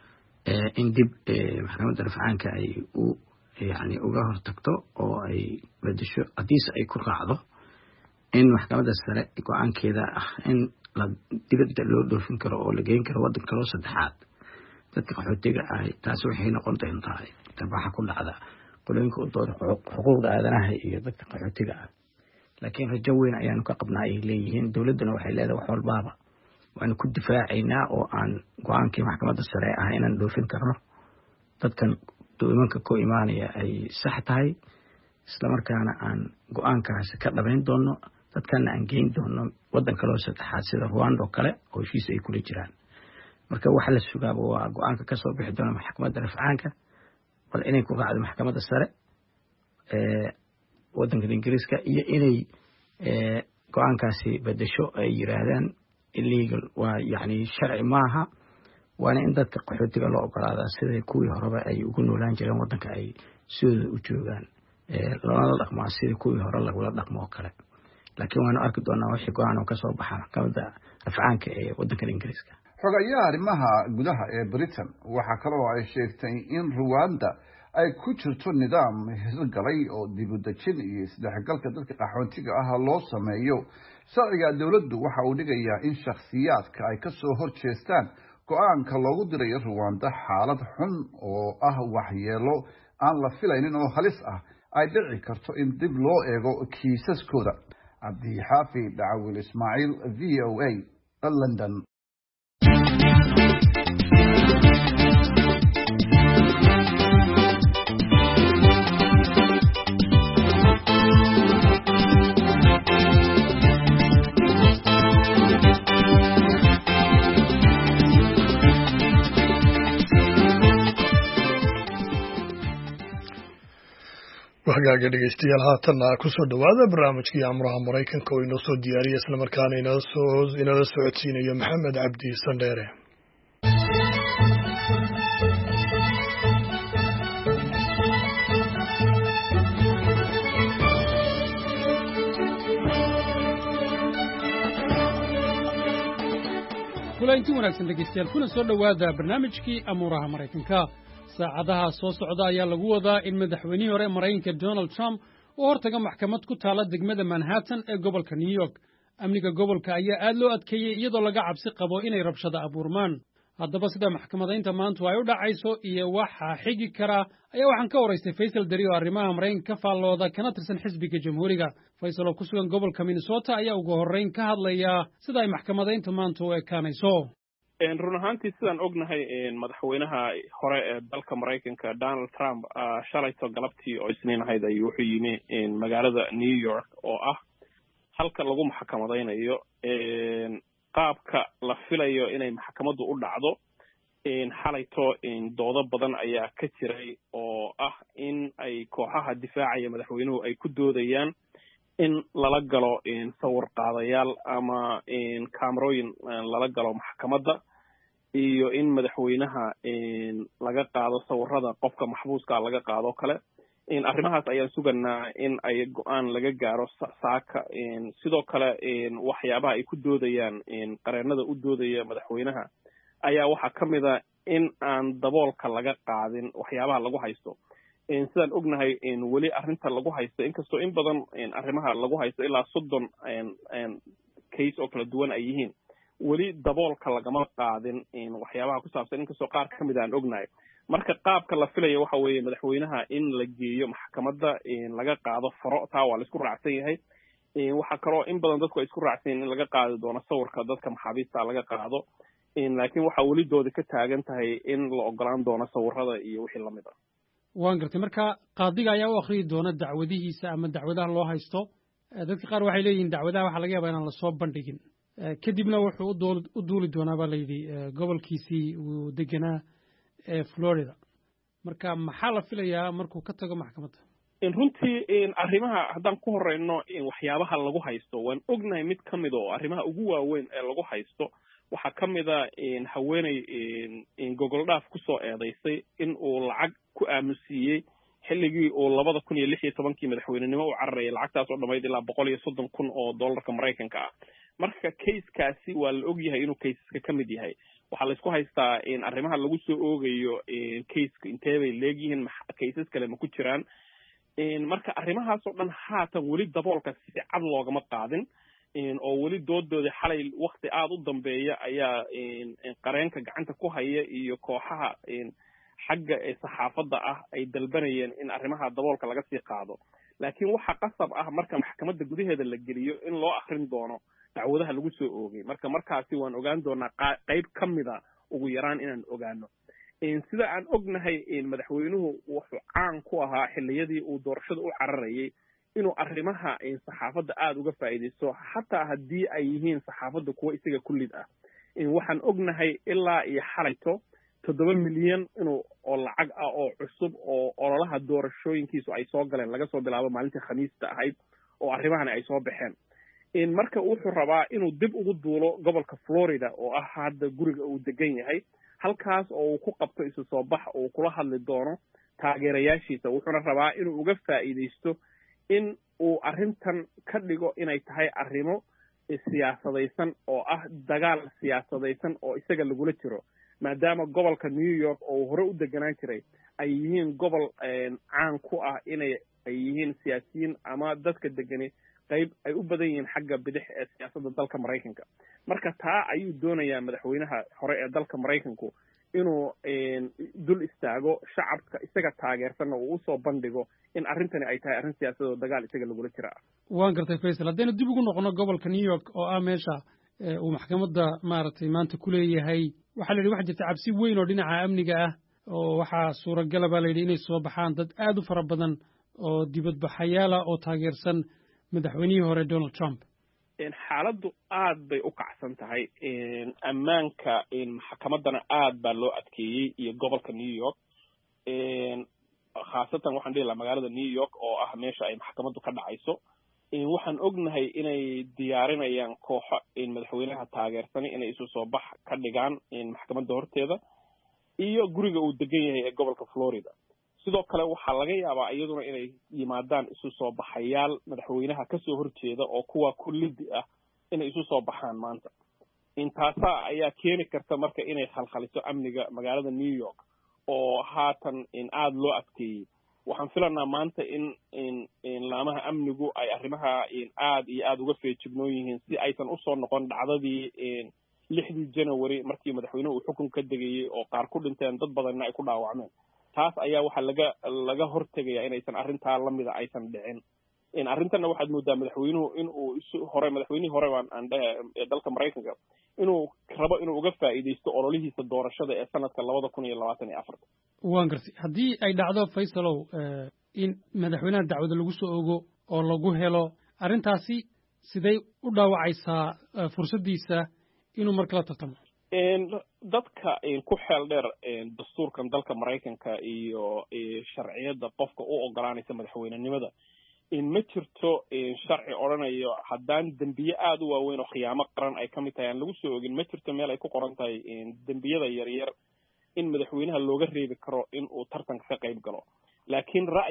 in dib maxkamadda rafcaanka ay yani uga hortagto oo ay bedesho haddiise ay ku raacdo in maxkamadda sare go-aankeeda ah in la dibadda loo dhoofin karo oo la geyn karo waddanka loo saddexaad dadka qaxootiga ah. taasi waxay noqon doontaa tabaxa ku dhacda qolooyinka u dooda xuquuqda aadanaha iyo dadka qaxootiga ah. laakiin rajo weyn ayaanu ka qabnaa ay leeyihiin dawladduna waxay leedahay wax walbaaba waanu ku difaacaynaa oo aan go-aankii maxkamadda sare ah inaan dhoofin karno dadkan doomanka ku imaanaya ay sax tahay islamarkaana aan go-aankaasi ka dhabayn doono dadkana aan geyn doono waddanka loo saddexaad sida Rwanda oo kale oo heshiis ay kula jiraan. marka waxa la sugaaba waa go-aanka ka soo bixi doona maxkamadda rafcaanka bal inay ku raacdo maxkamadda sare waddanka Ingiriiska iyo inay go-aankaasi bedesho ay yiraahdaan illegal waa yani sharci maaha waana in dadka qaxootiga loo ogolaadaa sida kuwii horeba ay ugu noolaan jireen waddanka ay sidooda u joogaan lana dhaqmaa sida kuwii hore lagula dhaqmo oo kale. laakiin waanu arki doonaa wixii go-aan oo ka soo baxa maxkamadda rafcaanka ee waddanka Ingiriiska. xogayaha arrimaha gudaha ee Britain waxa kale oo ay sheegtay in Rwanda ay ku jirto nidaam hirgalay oo dib u dejin iyo isdhexgalka dadka qaxootiga ah loo sameeyo. sharciga dawladdu waxa uu dhigayaa in shakhsiyaadka ay ka soo horjeestaan go'aanka loogu dirayo Rwanda xaalad xun oo ah waxyeelo aan la filaynin oo halis ah ay dhici karto in dib loo eego kiisaskooda. Cabdixaafid Dacwil Ismaaciil, VOA, London. hagaaga dhegeystayaal haatanna kusoo dhawaada barnaamijkii amuraha maraykanka oo inoo soo diyaariya islamarkaana inala socodsiinayo maxamed cabdi sandheere. kulanti wanaagsan dhegeystayaal kuna soo dhawaada barnaamijkii amuraha maraykanka. saacadaha soo socda ayaa lagu wadaa in madaxweynihii hore Maraykanka Donald Trump uu hortaga maxkamad ku taala degmada Manhattan ee gobolka New York. amniga gobolka ayaa aad loo adkeeyey iyadoo laga cabsi qabo inay rabshado abuurmaan. haddaba sida maxkamadaynta maanta ay u dhacayso iyo waxa xigi kara ayaa waxaan ka waraystay Faysal Dari oo arrimaha Maraykanka ka faallooda kana tirsan xisbiga Jamhuuriga. Faysal oo ku sugan gobolka Minnesota ayaa ugu horreyn ka hadlaya sida ay maxkamadaynta maanta u ekaanayso. run ahaantii sidaan ognahay madaxweynaha hore ee dalka Maraykanka Donald Trump shalayto galabtii oo isniin ahayd ayuu wuxuu yimi magaalada New York oo ah halka lagu maxkamadaynayo qaabka la filayo inay maxkamaddu u dhacdo. xalayto doodo badan ayaa ka jiray oo ah in ay kooxaha difaacaya madaxweynuhu ay ku doodayaan in lala galo sawir qaadayaal ama kaamarooyin lala galo maxkamadda iyo in madaxweynaha laga qaado sawirada qofka maxbuuska laga qaado kale. arrimahaas ayaan suganaa in ay go-aan laga gaaro saaka sidoo kale waxyaabaha ay ku doodayaan qareenada u doodaya madaxweynaha ayaa waxaa ka mid a in aan daboolka laga qaadin waxyaabaha lagu haysto sidaan ognahay weli arrinta lagu haysto inkastoo in badan arrimaha lagu haysto ilaa 30 case oo kala duwan ay yihiin weli daboolka lagama qaadin waxyaabaha ku saabsan inkastoo qaar ka mid aan ognahay marka qaabka la filayo waxa weeye madaxweynaha in la geeyo maxkamadda laga qaado faro taa waa la isku raacsan yahay waxaa kaloo in badan dadku ay isku raacsan in laga qaadi doono sawirka dadka maxaabiista laga qaado laakiin waxaa weli doodi ka taagan tahay in la ogolaan doono sawirada iyo wixii lamid ah waan gartay marka qaadiga ayaa u akhriyi doona dacwadihiisa ama dacwadaha loo haysto dadka qaar waxay leeyihiin dacwadaha waxaa laga yaabaa inaan lasoo bandhigin kadibna wuxuu u duuli doonaa baa layidhi gobolkiisii uu deganaa Florida marka maxaa la filayaa markuu ka tago maxkamadda runtii arrimaha haddaan ku horeyno waxyaabaha lagu haysto waan ognahay mid ka mid oo arrimaha ugu waaweyn ee lagu haysto waxaa ka mid a haweeney gogol dhaaf kusoo eedaysay in uu lacag ku aamusiiyey xilligii uu 2016 madaxweynenimo u cararayay lacagtaas oo dhamayd ilaa 130,000 oo dollarka Mareykanka ah marka case-kaasi waa la ogyahay inuu case-ka ka mid yahay waxaa la isku haystaa arrimaha lagu soo oogayo case-ka intee bay leegyihiin cases kale ma ku jiraan marka arrimahaas oo dhan haatan weli daboolka si cad loogama qaadin oo weli doodooda xalay waqti aad u dambeeya ayaa qareenka gacanta ku haya iyo kooxaha xagga saxaafadda ah ay dalbanayeen in arrimaha daboolka laga sii qaado laakiin waxa qasab ah marka maxkamadda gudaheeda la geliyo in loo akhrin doono dacwadaha lagu soo oogay markaasi waan ogaan doonaa qayb ka mida ugu yaraan inaan ogaano sida aan ognahay madaxweynuhu wuxuu caan ku ahaa xilliyadii uu doorashada u cararayay inuu arrimaha saxaafadda aad uga faa'iideysto xataa haddii ay yihiin saxaafadda kuwa isaga kullid ah waxaan ognahay ilaa iyo xalayto 7 milyan oo lacag ah oo cusub oo ololaha doorashooyinkiisu ay soo galeen laga soo bilaabo maalintii khamiista ahayd oo arrimahani ay soo baxeen marka wuxuu rabaa inuu dib ugu duulo gobolka Florida oo ah hadda guriga uu degan yahay halkaas oo uu ku qabto isu soo bax oo kula hadli doono taageerayaashiisa wuxuuna rabaa inuu uga faa'iideysto in uu arrintan ka dhigo inay tahay arrimo siyaasadaysan oo ah dagaal siyaasadaysan oo isaga lagula jiro maadaama gobolka New York oo hore u deganaan jiray ay yihiin gobol caan ku ah inay yihiin siyaasiyiin ama dadka degani qayb ay u badan yihiin xagga bidix ee siyaasadda dalka Mareykanka marka taa ayuu doonayaa madaxweynaha hore ee dalka Mareykanku inuu dul istaago shacabka isaga taageersan oo uu soo bandhigo in arrintani ay tahay arrin siyaasadeed oo dagaal isaga lagula jira waan gartay Faisal haddaynu dib ugu noqono gobolka New York oo ah meesha uu maxkamadda maaragtay maanta ku leeyahay waxaa la yidhi waxa jirta cabsi weyn oo dhinaca amniga ah oo waxaa suuragal baa la yidhi inay soo baxaan dad aad u fara badan oo dibadbaxayaal ah oo taageersan madaxweynihii hore Donald Trump xaaladdu aad bay u kacsan tahay ammaanka maxkamaddana aad baa loo adkeeyey iyo gobolka New York khaasatan waxaan dhihi lahaa magaalada New York oo ah meesha ay maxkamaddu ka dhacayso waxaan ognahay inay diyaarinayaan kooxo madaxweynaha taageersani inay isu soo bax ka dhigaan maxkamadda horteeda iyo guriga uu degan yahay ee gobolka Florida sidoo kale waxaa laga yaabaa iyaduna inay yimaadaan isu soo baxayaal madaxweynaha kasoo horjeeda oo kuwa kullidi ah inay isu soo baxaan maanta intaasa ayaa keeni karta marka inay khalkhaliso amniga magaalada New York oo haatan aad loo adkeeyey waxaan filanaa maanta in laamaha amnigu ay arrimaha aad iyo aad uga feejignoon yihiin si aysan usoo noqon dhacdadii 6 January markii madaxweynuhu uu xukun ka degayay oo qaar ku dhinteen dad badanna ay ku dhaawacmeen taas ayaa waxaa laga hortegayaa inaysan arrintaa lamida aysan dhicin arrintanna waxaad moodaa madaxweynuhu inuu madaxweynihii hore ee dalka Mareykanka inuu rabo inuu uga faa'iideysto ololihiisa doorashada ee sanadka 2024 waan gartay haddii ay dhacdo Faisalow in madaxweynaha dacwada lagu soo ogo oo lagu helo arrintaasi sidee u dhaawacaysaa fursaddiisa inuu markala tartamo dadka ku xeel dheer dastuurkan dalka Mareykanka iyo sharciyada qofka u ogolaanaysa madaxweynenimada ma jirto sharci oranayo haddaan dambiye aad u waaweyn oo khiyaamo qaran ay ka mid tahay aan lagu soo ogin ma jirto meel ay ku qoran tahay dambiyada yaryar in madaxweynaha looga reebi karo in uu tartanka ka qayb galo laakiin ra'yi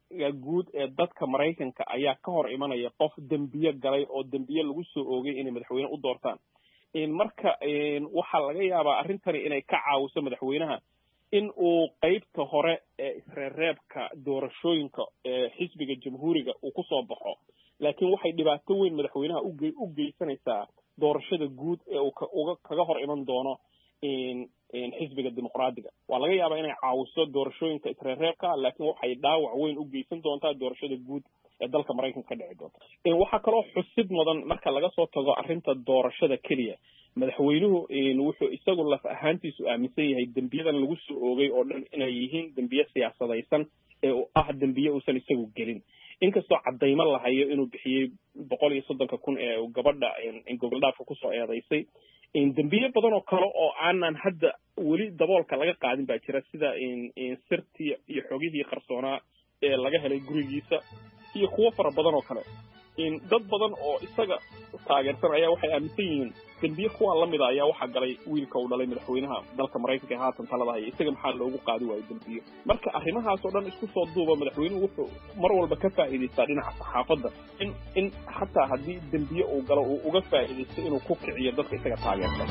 guud ee dadka Mareykanka ayaa ka hor imanaya qof dambiye galay oo dambiye lagu soo oogay inay madaxweyne u doortaan marka waxa laga yaabaa arrintani inay ka caawiso madaxweynaha in uu qaybta hore ee isreebka doorashooyinka xisbiga jamhuuriga uu ku soo baxo laakiin waxay dhibaato weyn madaxweynaha u geysanaysaa doorashada guud ee uu kaga hor iman doono xisbiga dimuqraadiga waa laga yaabaa inay caawiso doorashooyinka isreebka laakiin waxay dhaawac weyn u geysan doontaa doorashada guud ee dalka Mareykanka ka dhici doonta waxa kaloo xusid mudan marka laga soo tago arrinta doorashada kaliya madaxweynuhu wuxuu isagu laf ahaantiisu aaminsan yahay dambiyadan lagu soo oogay oo dhan inay yihiin dambiye siyaasadaysan ee dambiye uusan isagu gelin inkastoo cadaymo la hayo inuu bixiyay 130,000 ee gabadha goboldhaafka ku soo eedaysay dambiye badan oo kale oo aanan hadda weli daboolka laga qaadin baa jira sida sirtii iyo xogihii qarsoonaa ee laga helay gurigiisa iyo kuwa fara badan oo kale dad badan oo isaga taageersan ayaa waxay aaminsan yihiin dambiye kuwa la mid ah ayaa waxa galay wiilka uu dhalay madaxweynaha dalka Mareykanka ee haatan talada haya isaga maxaa loogu qaadi waayay dambiye marka arrimahaas oo dhan isku soo duuba madaxweynuhu wuxuu mar walba ka faa'iideystaa dhinaca saxaafadda in xataa haddii dambiye uu galo uu uga faa'iideysto inuu ku kiciyo dadka isaga taageersan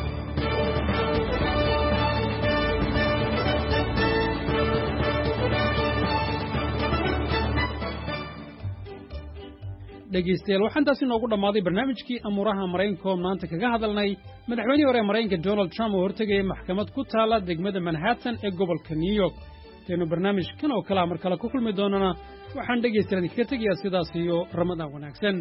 dhegeystayaal waxaan taasi noogu dhammaaday barnaamijkii amuuraha Mareykanka oo maanta kaga hadalnay madaxweynihii hore Mareykanka Donald Trump oo hortegay maxkamad ku taala degmada Manhattan ee gobolka New York teenu barnaamijkan oo kala mar kale ku kulmi doonana waxaan dhegeystayaal kaga tagayaa sidaas iyo Ramadaan wanaagsan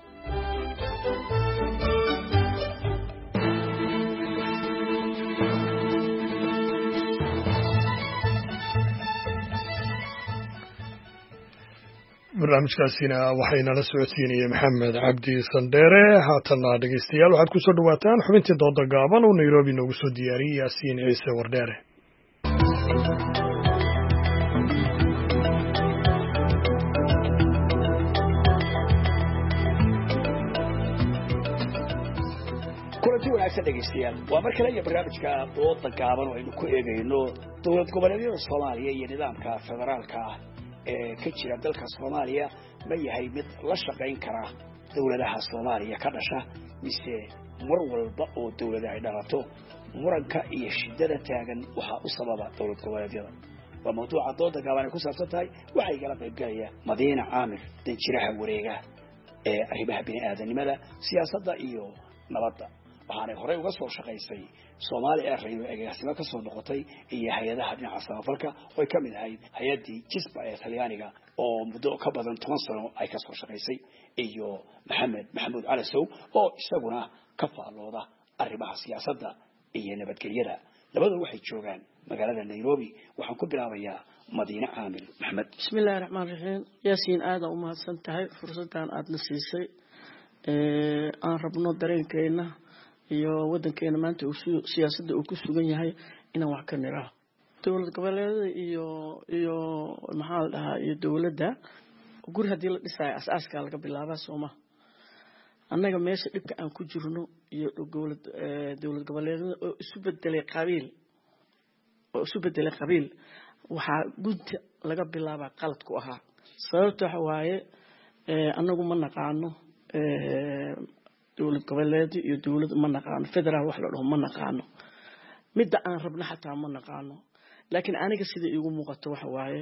barnaamijkaasina waxayna la socodsiinayay maxamed cabdi sandheere haatana dhegeystayaal waxaad ku soo dhawaataan xubintii dooda gaaban oo Nairobi noogu soo diyaariyay Yaasiin Ciise Wardheere kulanti wanaagsan dhegeystayaal waa mar kale iyo barnaamijka dooda gaaban oo aynu ku eegayno dowlad goboleedyada Soomaaliya iyo nidaamka federaalka ka jira dalka Soomaaliya ma yahay mid la shaqeyn kara dawladaha Soomaaliya ka dhasha mise mar walba oo dawladaha ay dhalato muranka iyo shidada taagan waxa u sababa dowlad goboleedyada waa mawduuca dooda gaaban ku saabsan tahay waxay kala qayb galaya Madiina Caamir danjiraha wareega ee arrimaha bini'aadanimada siyaasadda iyo nabadda waxaanay horey uga soo shaqaysay Soomaaliya ra'iisul agaasimo ka soo noqotay iyo hay'adaha dhinaca samafalka oo ka mid ahayd hay'adii Jisba ee Talyaaniga oo muddo ka badan 10 sano ay ka soo shaqaysay iyo Maxamuud Calasow oo isaguna ka faalooda arrimaha siyaasadda iyo nabadgelyada labadu waxay joogaan magaalada Nairobi waxaan ku bilaabayaa Madiina Caamir Maxamed bismillaahir rahmaanir rahiim Yaasiin aad u mahadsan tahay fursadan aad na siisay aan rabno dareenkeena iyo wadankeena maanta uu siyaasadda uu ku sugan yahay inaan wax ka niraah dowlad goboleedyada iyo maxaa la dhahaa iyo dowladda guri hadii la dhisay asaaska laga bilaabaa Soomaa annaga meesha dhibka aan ku jirno iyo dowlad goboleedyada oo isu bedelay qabiil waxa gunta laga bilaabaa qalad ku ahaa sababta waxa waaye annagu ma naqaano dowlad goboleed iyo dowlad ma naqaano federaal wax la dhaho ma naqaano midda aan rabno xataa ma naqaano laakiin aniga sida iigu muuqato waxa waaye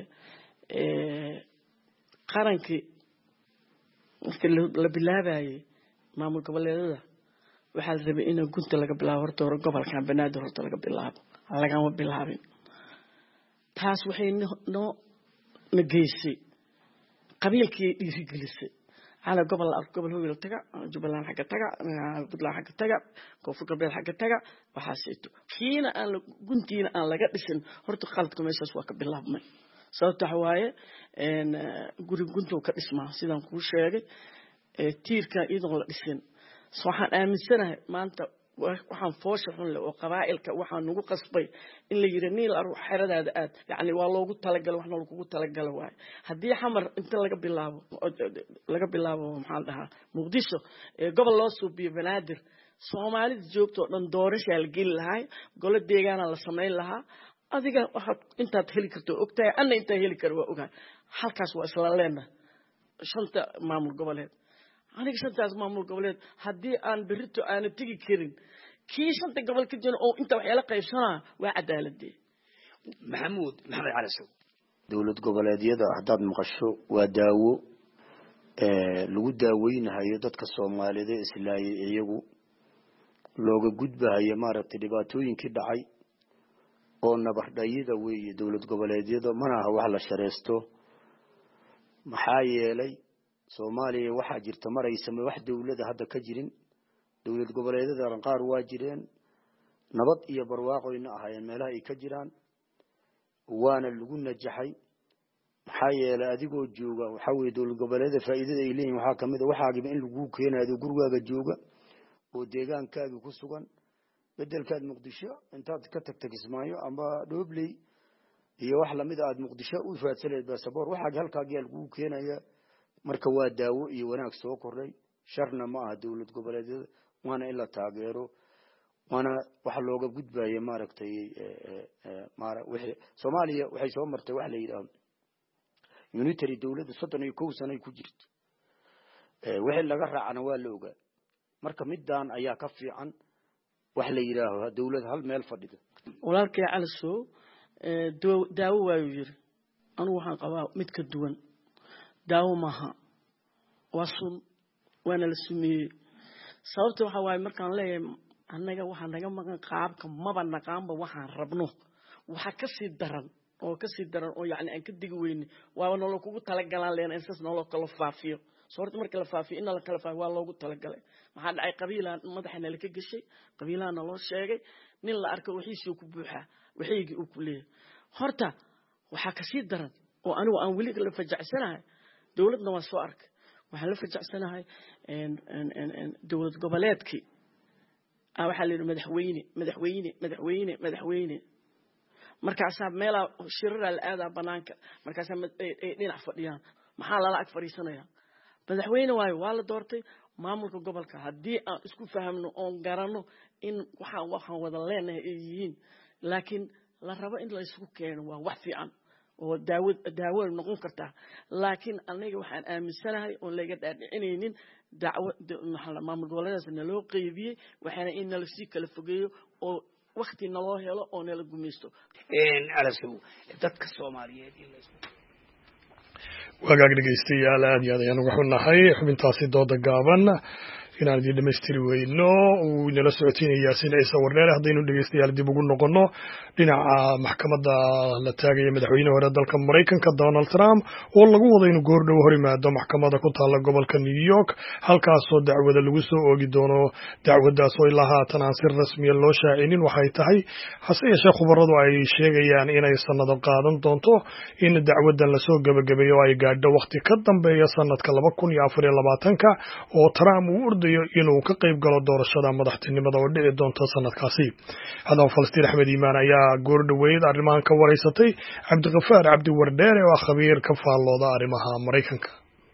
qarankii markii la bilaabayay maamul goboleedyada waxaa la rabay in gunta laga bilaabo horta gobolkan banaadir horta laga bilaabo lagama bilaabin taas waxay noo nageysay qabiilkii dhiirigelisay على قبل هو يلتقى جبلان حق تقع بدلان حق تقع كوفر قبل حق تقع وحاسيته حين أنا قنتين أنا لقيت لسن هرت خالتكم إيش أسواق بالله بمن صوت حواية إن قريب قنتو كاسمه سيدان كل شيء تير كان يدخل لسن صح أنا سنة ما أنت waxaan fooshaxun leh oo qabaa'ilka waxaan ugu qasbay in la yirani la ruux xeradaada aad yaani waa loogu talagalay waxna lagu talagalay waay hadii xamar inta laga bilaabo maxaa la dhahaa muqdisho gobol loo suubiyo banaadir Soomaalida joogto dhan doorasho la gali lahaa golo deegaana la sameyn lahaa adiga waxaad intaad heli karto ogtahay anna intaa heli karo waa ogahay halkaas waa isla leena shanta maamul goboleed aniga shantaas maamul goboleed haddii aan berito aana tegi karin kii shanta gobol ka jiro oo inta waxyaala qaybsanaa waa cadaaladee maxamed cali sow dowlad goboleedyada haddaad maqasho waa daawo lagu daaweynayo dadka Soomaaliyeed ee islaayay iyagu looga gudbayo maaragtay dhibaatooyinkii dhacay oo nabardayida weeye dowlad goboleedyada mana aha wax la shareesto maxaa yeelay Soomaaliya waxa jirta maraysa wax dawladda hadda ka jirin dowlad goboleedyada qaar waa jireen nabad iyo barwaaqo in ahaayeen meelaha ay ka jiraan waana lagu najaxay maxaa yeelay adigoo jooga waxa weeye dowlad goboleedyada faa'iidada ay leeyihiin waxa kamid ah waxaagiba in lagu keenayo gurigaaga jooga oo deegaankaaga ku sugan bedelkaad Muqdisho intaad ka tagtay Kismaayo ama Dhobley iyo wax lamid ah aad Muqdisho u faadsaneed baasaboor waxaaga halkaaga lagu keenaya marka waa daawo iyo wanaag soo koray sharna ma aha dowlad goboleedyada waana in la taageero waana waxa looga gudbayo maaragtay wixii Soomaaliya waxay soo martay wax la yiraahdo unitary dowladda 31 sano ku jirto wixii laga raacana waa la ogaa marka midaan ayaa ka fiican wax la yiraahdo dawlad hal meel fadhida walaalkay cali soo daawo waayo yiri anu waxaan qabaa mid ka duwan daawo maaha wasun waana la sumeeyay sababta waxa waay markaan leeyahay annaga waxa naga maqan qaabka maba naqaanba waxaan rabno waxa ka sii daran oo yaani aan ka digi weyn waa nolol kugu tala galaan leen insas nolol kala faafiyo صورت مركز الفافي إن الله كلفه والله قلت لك ما حد أي قبيلة مدحنا لك الجشي قبيلة الله الشيء نلا أركب وحيس يكبوها وحيجي وكله هرتا وحكسيد درن وأنا وليك اللي فجع سنة دولتنا وسوارك وحلا فجع سنة هاي إن دولة قبلاتك أو حلو مدحويني مركز صاحب ملا شر الأذى بنانك مركز نلعب فديان محل لا أكثر سنة madaxweyne waa la doortay maamulka gobolka hadii aan isku fahamno oo garanno in waxaan wada leenahay ay yihiin laakiin la rabo in la isku keeno waa wax fiican oo daawo noqon karta laakiin aniga waxaan aaminsanahay oo laga dhaadhicinaynin dacwo maamul goboleedka loo qeybiyay waxaana in la sii kala fogeeyo oo waqti naloo helo oo nala gumeysto alasow dadka Soomaaliyeed in la wagaag dhegeystayaal aad iyo aad ayaan uga xunnahay xubintaasi dooda gaaban inaan idin dhamaystiri weyno uu inala socotiinaya sina isa warneere haddaynu dhegeystayaal dib ugu noqono dhinaca maxkamadda la taagaya madaxweynaha hore dalka Mareykanka Donald Trump oo lagu wado inuu goordhow hor yimaado maxkamadda ku taalla gobolka New York halkaasoo dacwada lagu soo oogi doono dacwadaas oo ilaa haatan aan si rasmi ah loo shaacinin waxay tahay hase yeeshee khubaradu ay sheegayaan inay sanado qaadan doonto in dacwadan la soo gabagabeeyo ay gaadho waqti ka dambeeya sanadka 2024 oo Trump uu ordayo inuu ka qayb galo doorashada madaxtinimada oo dhici doonta sanadkaasi hadaba Falastiin Axmed Iimaan ayaa goordhoweyd arrimahan ka wareysatay Cabdiqafaar Cabdi Wardheere oo khabiir ka faallooda arrimaha Mareykanka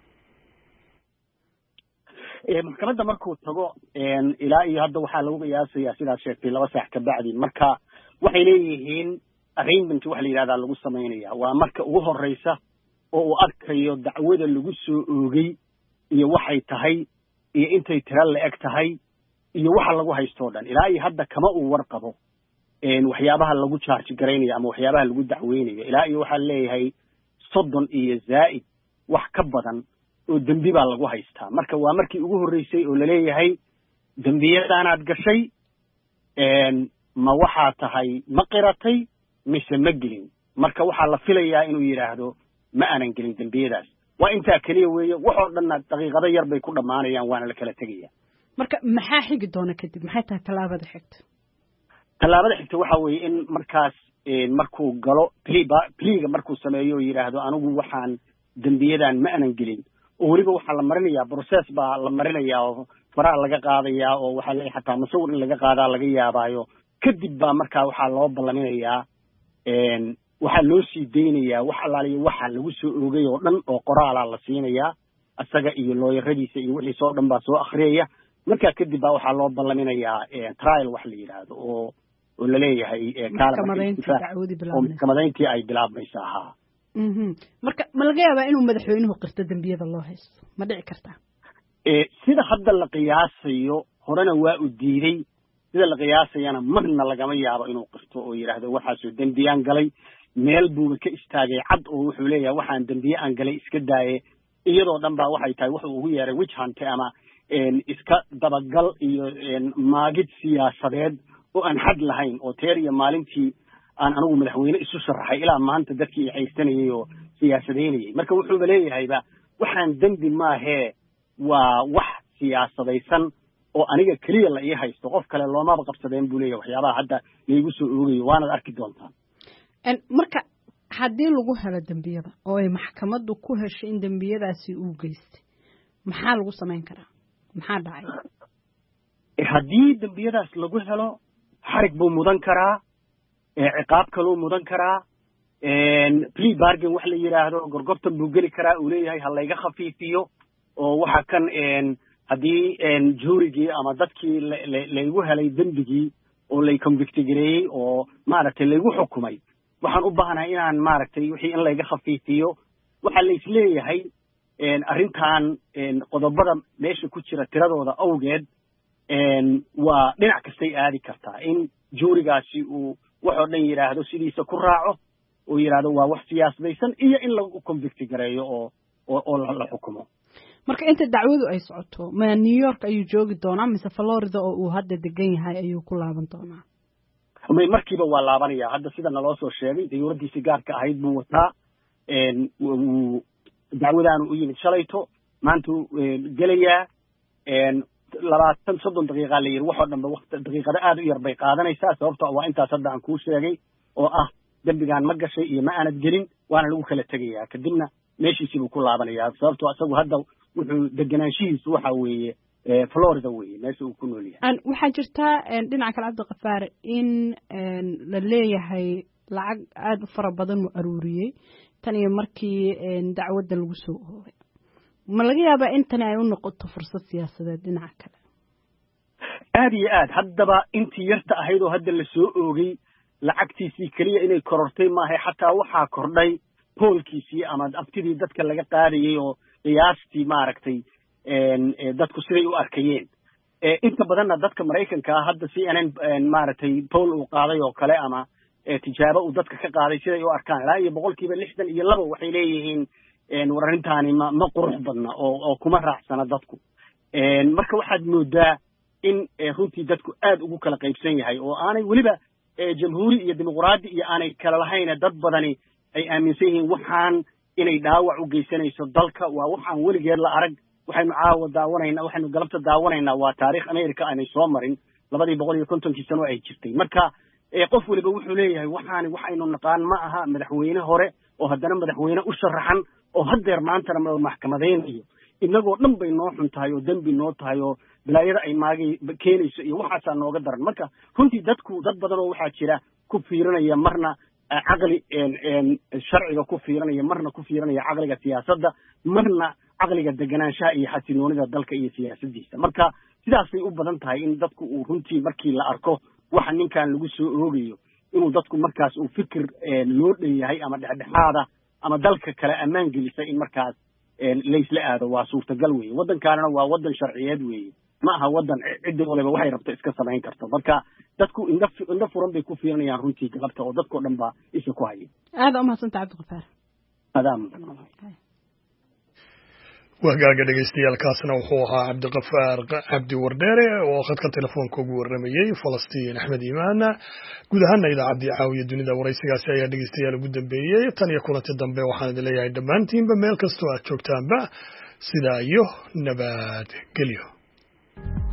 maxkamadda markuu tago ilaa iyo hadda waxaa lagu qiyaasayaa sidaas sheegtay 2 saac ka bacdi marka waxay leeyihiin arrangement wax la yiraahdo lagu sameeynaya waa marka ugu horeysa oo uu arkayo dacwada lagu soo oogay iyo waxay tahay iyo intay tira la eg tahay iyo waxa lagu haysto dhan ilaa iyo hadda kama uu warqabo waxyaabaha lagu charge gareynaya ama waxyaabaha lagu dacweynayo ilaa iyo waxa leeyahay 30 iyo zaid wax ka badan oo dambi baa lagu haystaa marka waa markii ugu horeysay oo la leeyahay dambiyadaan aad gashay ma waxa tahay ma qiratay mise ma gelin marka waxa la filayaa inuu yiraahdo ma aanan gelin dambiyadaas waa inta kaliya weeye waxoo dhan daqiiqado yar bay ku dhamaanayaan waana la kala tagayaa marka maxaa xigi doona kadib maxay tahay talaabada xigta waxa weeye in markaas markuu galo pliiga markuu sameeyo yiraahdo anigu waxaan dambiyadan ma aanan gelin oo waliba waxa la marinayaa process baa la marinayaa oo faraha laga qaadayaa oo waxa la xataa masawir in laga qaadaa laga yaabaayo kadib baa markaa waxa loo ballaminayaa waxa loo sii deynayaa wax alaaliyo waxa lagu soo oogay oo dhan oo qoraal la siinayaa asaga iyo looyaradiisa iyo wixii soo dhan baa soo akhriyaya marka kadib baa waxa loo ballaminayaa trial wax la yiraahdo oo oo laleeyahay maxkamadayntii ay bilaabmaysa ahaa marka ma laga yaabaa inuu madaxweynuhu qirto dembiyada loo haysto ma dhici kartaa sida hadda la qiyaasayo horena waa u diiday sida la qiyaasayana marna lagama yaabo inuu qirto oo yidhaahdo waxaasoo dembiyaan galay meel buuba ka istaagay cad oo wuxuu leeyahay waxaan dembiye aan galay iska daaye iyadoo dhan baa waxay tahay wuxuu ugu yeeray witch hunt ama iska dabagal iyo maagid siyaasadeed oo aan xad lahayn oo teer iyo maalintii aan anigu madaxweyne isu sharaxay ilaa maanta dadkii i haystanayay oo siyaasadeynayay marka wuxuuba leeyahayba waxaan dembi maahee waa wax siyaasadaysan oo aniga keliya la ii haysto qof kale loomaba qabsadeen buu leeyahay waxyaabaha hadda laigu soo oogayo waanaad arki doontaan marka haddii lagu helo dembiyada oo ay maxkamaddu ku hesho in dembiyadaasi uu geystay maxaa lagu samayn karaa maxaa dhacay haddii dembiyadaas lagu helo xarig buu mudan karaa ciqaab kaluu mudan karaa plea bargain wax la yidhaahdo gorgortan buu geli karaa uu leeyahay ha layga khafiifiyo oo waxa kan haddii juurigii ama dadkii laygu helay dembigii oo lay convictigareeyey oo maaragtay laygu xukumay waxaan u baahnahay inaan maaragtay wixii in layga khafiifiyo waxaa la isleeyahay arrintan qodobada meesha ku jira tiradooda awgeed waa dhinac kastay aadi kartaa in juurigaasi uu waxoo dhan yidhaahdo sidiisa ku raaco oo yidhaahdo waa wax siyaasadaysan iyo in lagu convictigareeyo oo la xukumo marka inta dacwadu ay socoto ma New York ayuu joogi doonaa mise Florida oo uu hadda degan yahay ayuu ku laaban doonaa markiiba waa laabanaya hadda sida naloo soo sheegay dawladdiisii gaarka ahayd buu wataa dacwadaanu u yimid shalayto maantuu gelayaa 20-30 daqiiqa la yiri waxoo dhanba waqti daqiiqada aad u yar bay qaadanaysaa sababtoo waa intaas hadda aan kuu sheegay oo ah dembigaan ma gashay iyo ma aanad gelin waana lagu kala tegayaa kadibna meeshiisii buu ku laabanayaa sababtoo isagu hadda wuxuu deganaanshihiisu waxa weeye Florida weeye meesha uu ku nool yahay waxaa jirtaa dhinaca kale Cabdiqafaar in la leeyahay lacag aad u fara badan uu aruuriyay tan iyo markii dacwadda lagu soo oogay ma laga yaabaa in tani ay u noqoto fursad siyaasadeed dhinaca kale aad iyo aad haddaba intii yarta ahayd oo hadda la soo oogay lacagtiisii keliya inay korortay maahay xataa waxaa kordhay poolkiisii ama aftidii dadka laga qaadayay oo qiyaastii maaragtay dadku siday u arkayeen inta badanna dadka Mareykanka hadda CNN maaragtay pool uu qaaday oo kale ama tijaabo uu dadka ka qaaday siday u arkaan ilaa iyo 62% waxay leeyihiin warintaani ma qurux badna oo kuma raacsana dadku marka waxaad moodaa in runtii dadku aad ugu kala qaybsan yahay oo aanay weliba jamhuuri iyo dimuqraadi iyo aanay kala lahayn dad badani ay aaminsan yihiin waxaan inay dhaawac u geysanayso dalka waa waxaan weligeed la arag waxaynu caawa daawanaynaa waxaynu galabta daawanaynaa waa taariikh America aanay soo marin 250 sano ay jirtay marka qof waliba wuxuu leeyahay waxaynu naqaan ma aha madaxweyne hore oo haddana madaxweyne u sharaxan oo haddeer maantana maxkamadeynayo inagoo dhan bay noo xun tahay oo dembi noo tahay oo bilaayada ay maagay keenayso iyo waxaasaa nooga daran marka runtii dad badan oo waxaa jira ku fiirinaya marna caqli sharciga ku fiirinaya marna ku fiirinaya caqliga siyaasadda marna caqliga deganaanshaha iyo xasiloonida dalka iyo siyaasaddiisa marka sidaasay u badan tahay in dadku uu runtii markii la arko waxa ninkan lagu soo oogayo inuu dadku markaas uu fikir loo dheeyahay ama dhexdhexaada ama dalka kale ammaan gelisa in markaas laysla aado waa suurtagal weeye waddankaanana waa waddan sharciyeed weeye ma aha waddan ciddi waliba waxay rabto iska samayn karto marka dadku indho furan bay ku fiirinayaan runtii galabta oo dadkoo dhan baa isha ku haya aada umahadsantaha Cabdiqafaar wahgaaga dhegeystayaaalkaasna wuxuu ahaa Cabdiqafaar Cabdi Wardere oo khadka telefoonka ugu waramayay Falastiin Axmed Iimaan guud ahaan idaacadii caawiya dunida waraysigaasi ayaa dhegeystayaal ugu dambeeyay tan iyo kulanti dambe waxaan idin leeyahay dhammaantiinba meel kastoo aad joogtaanba sidaa iyo nabad gelyo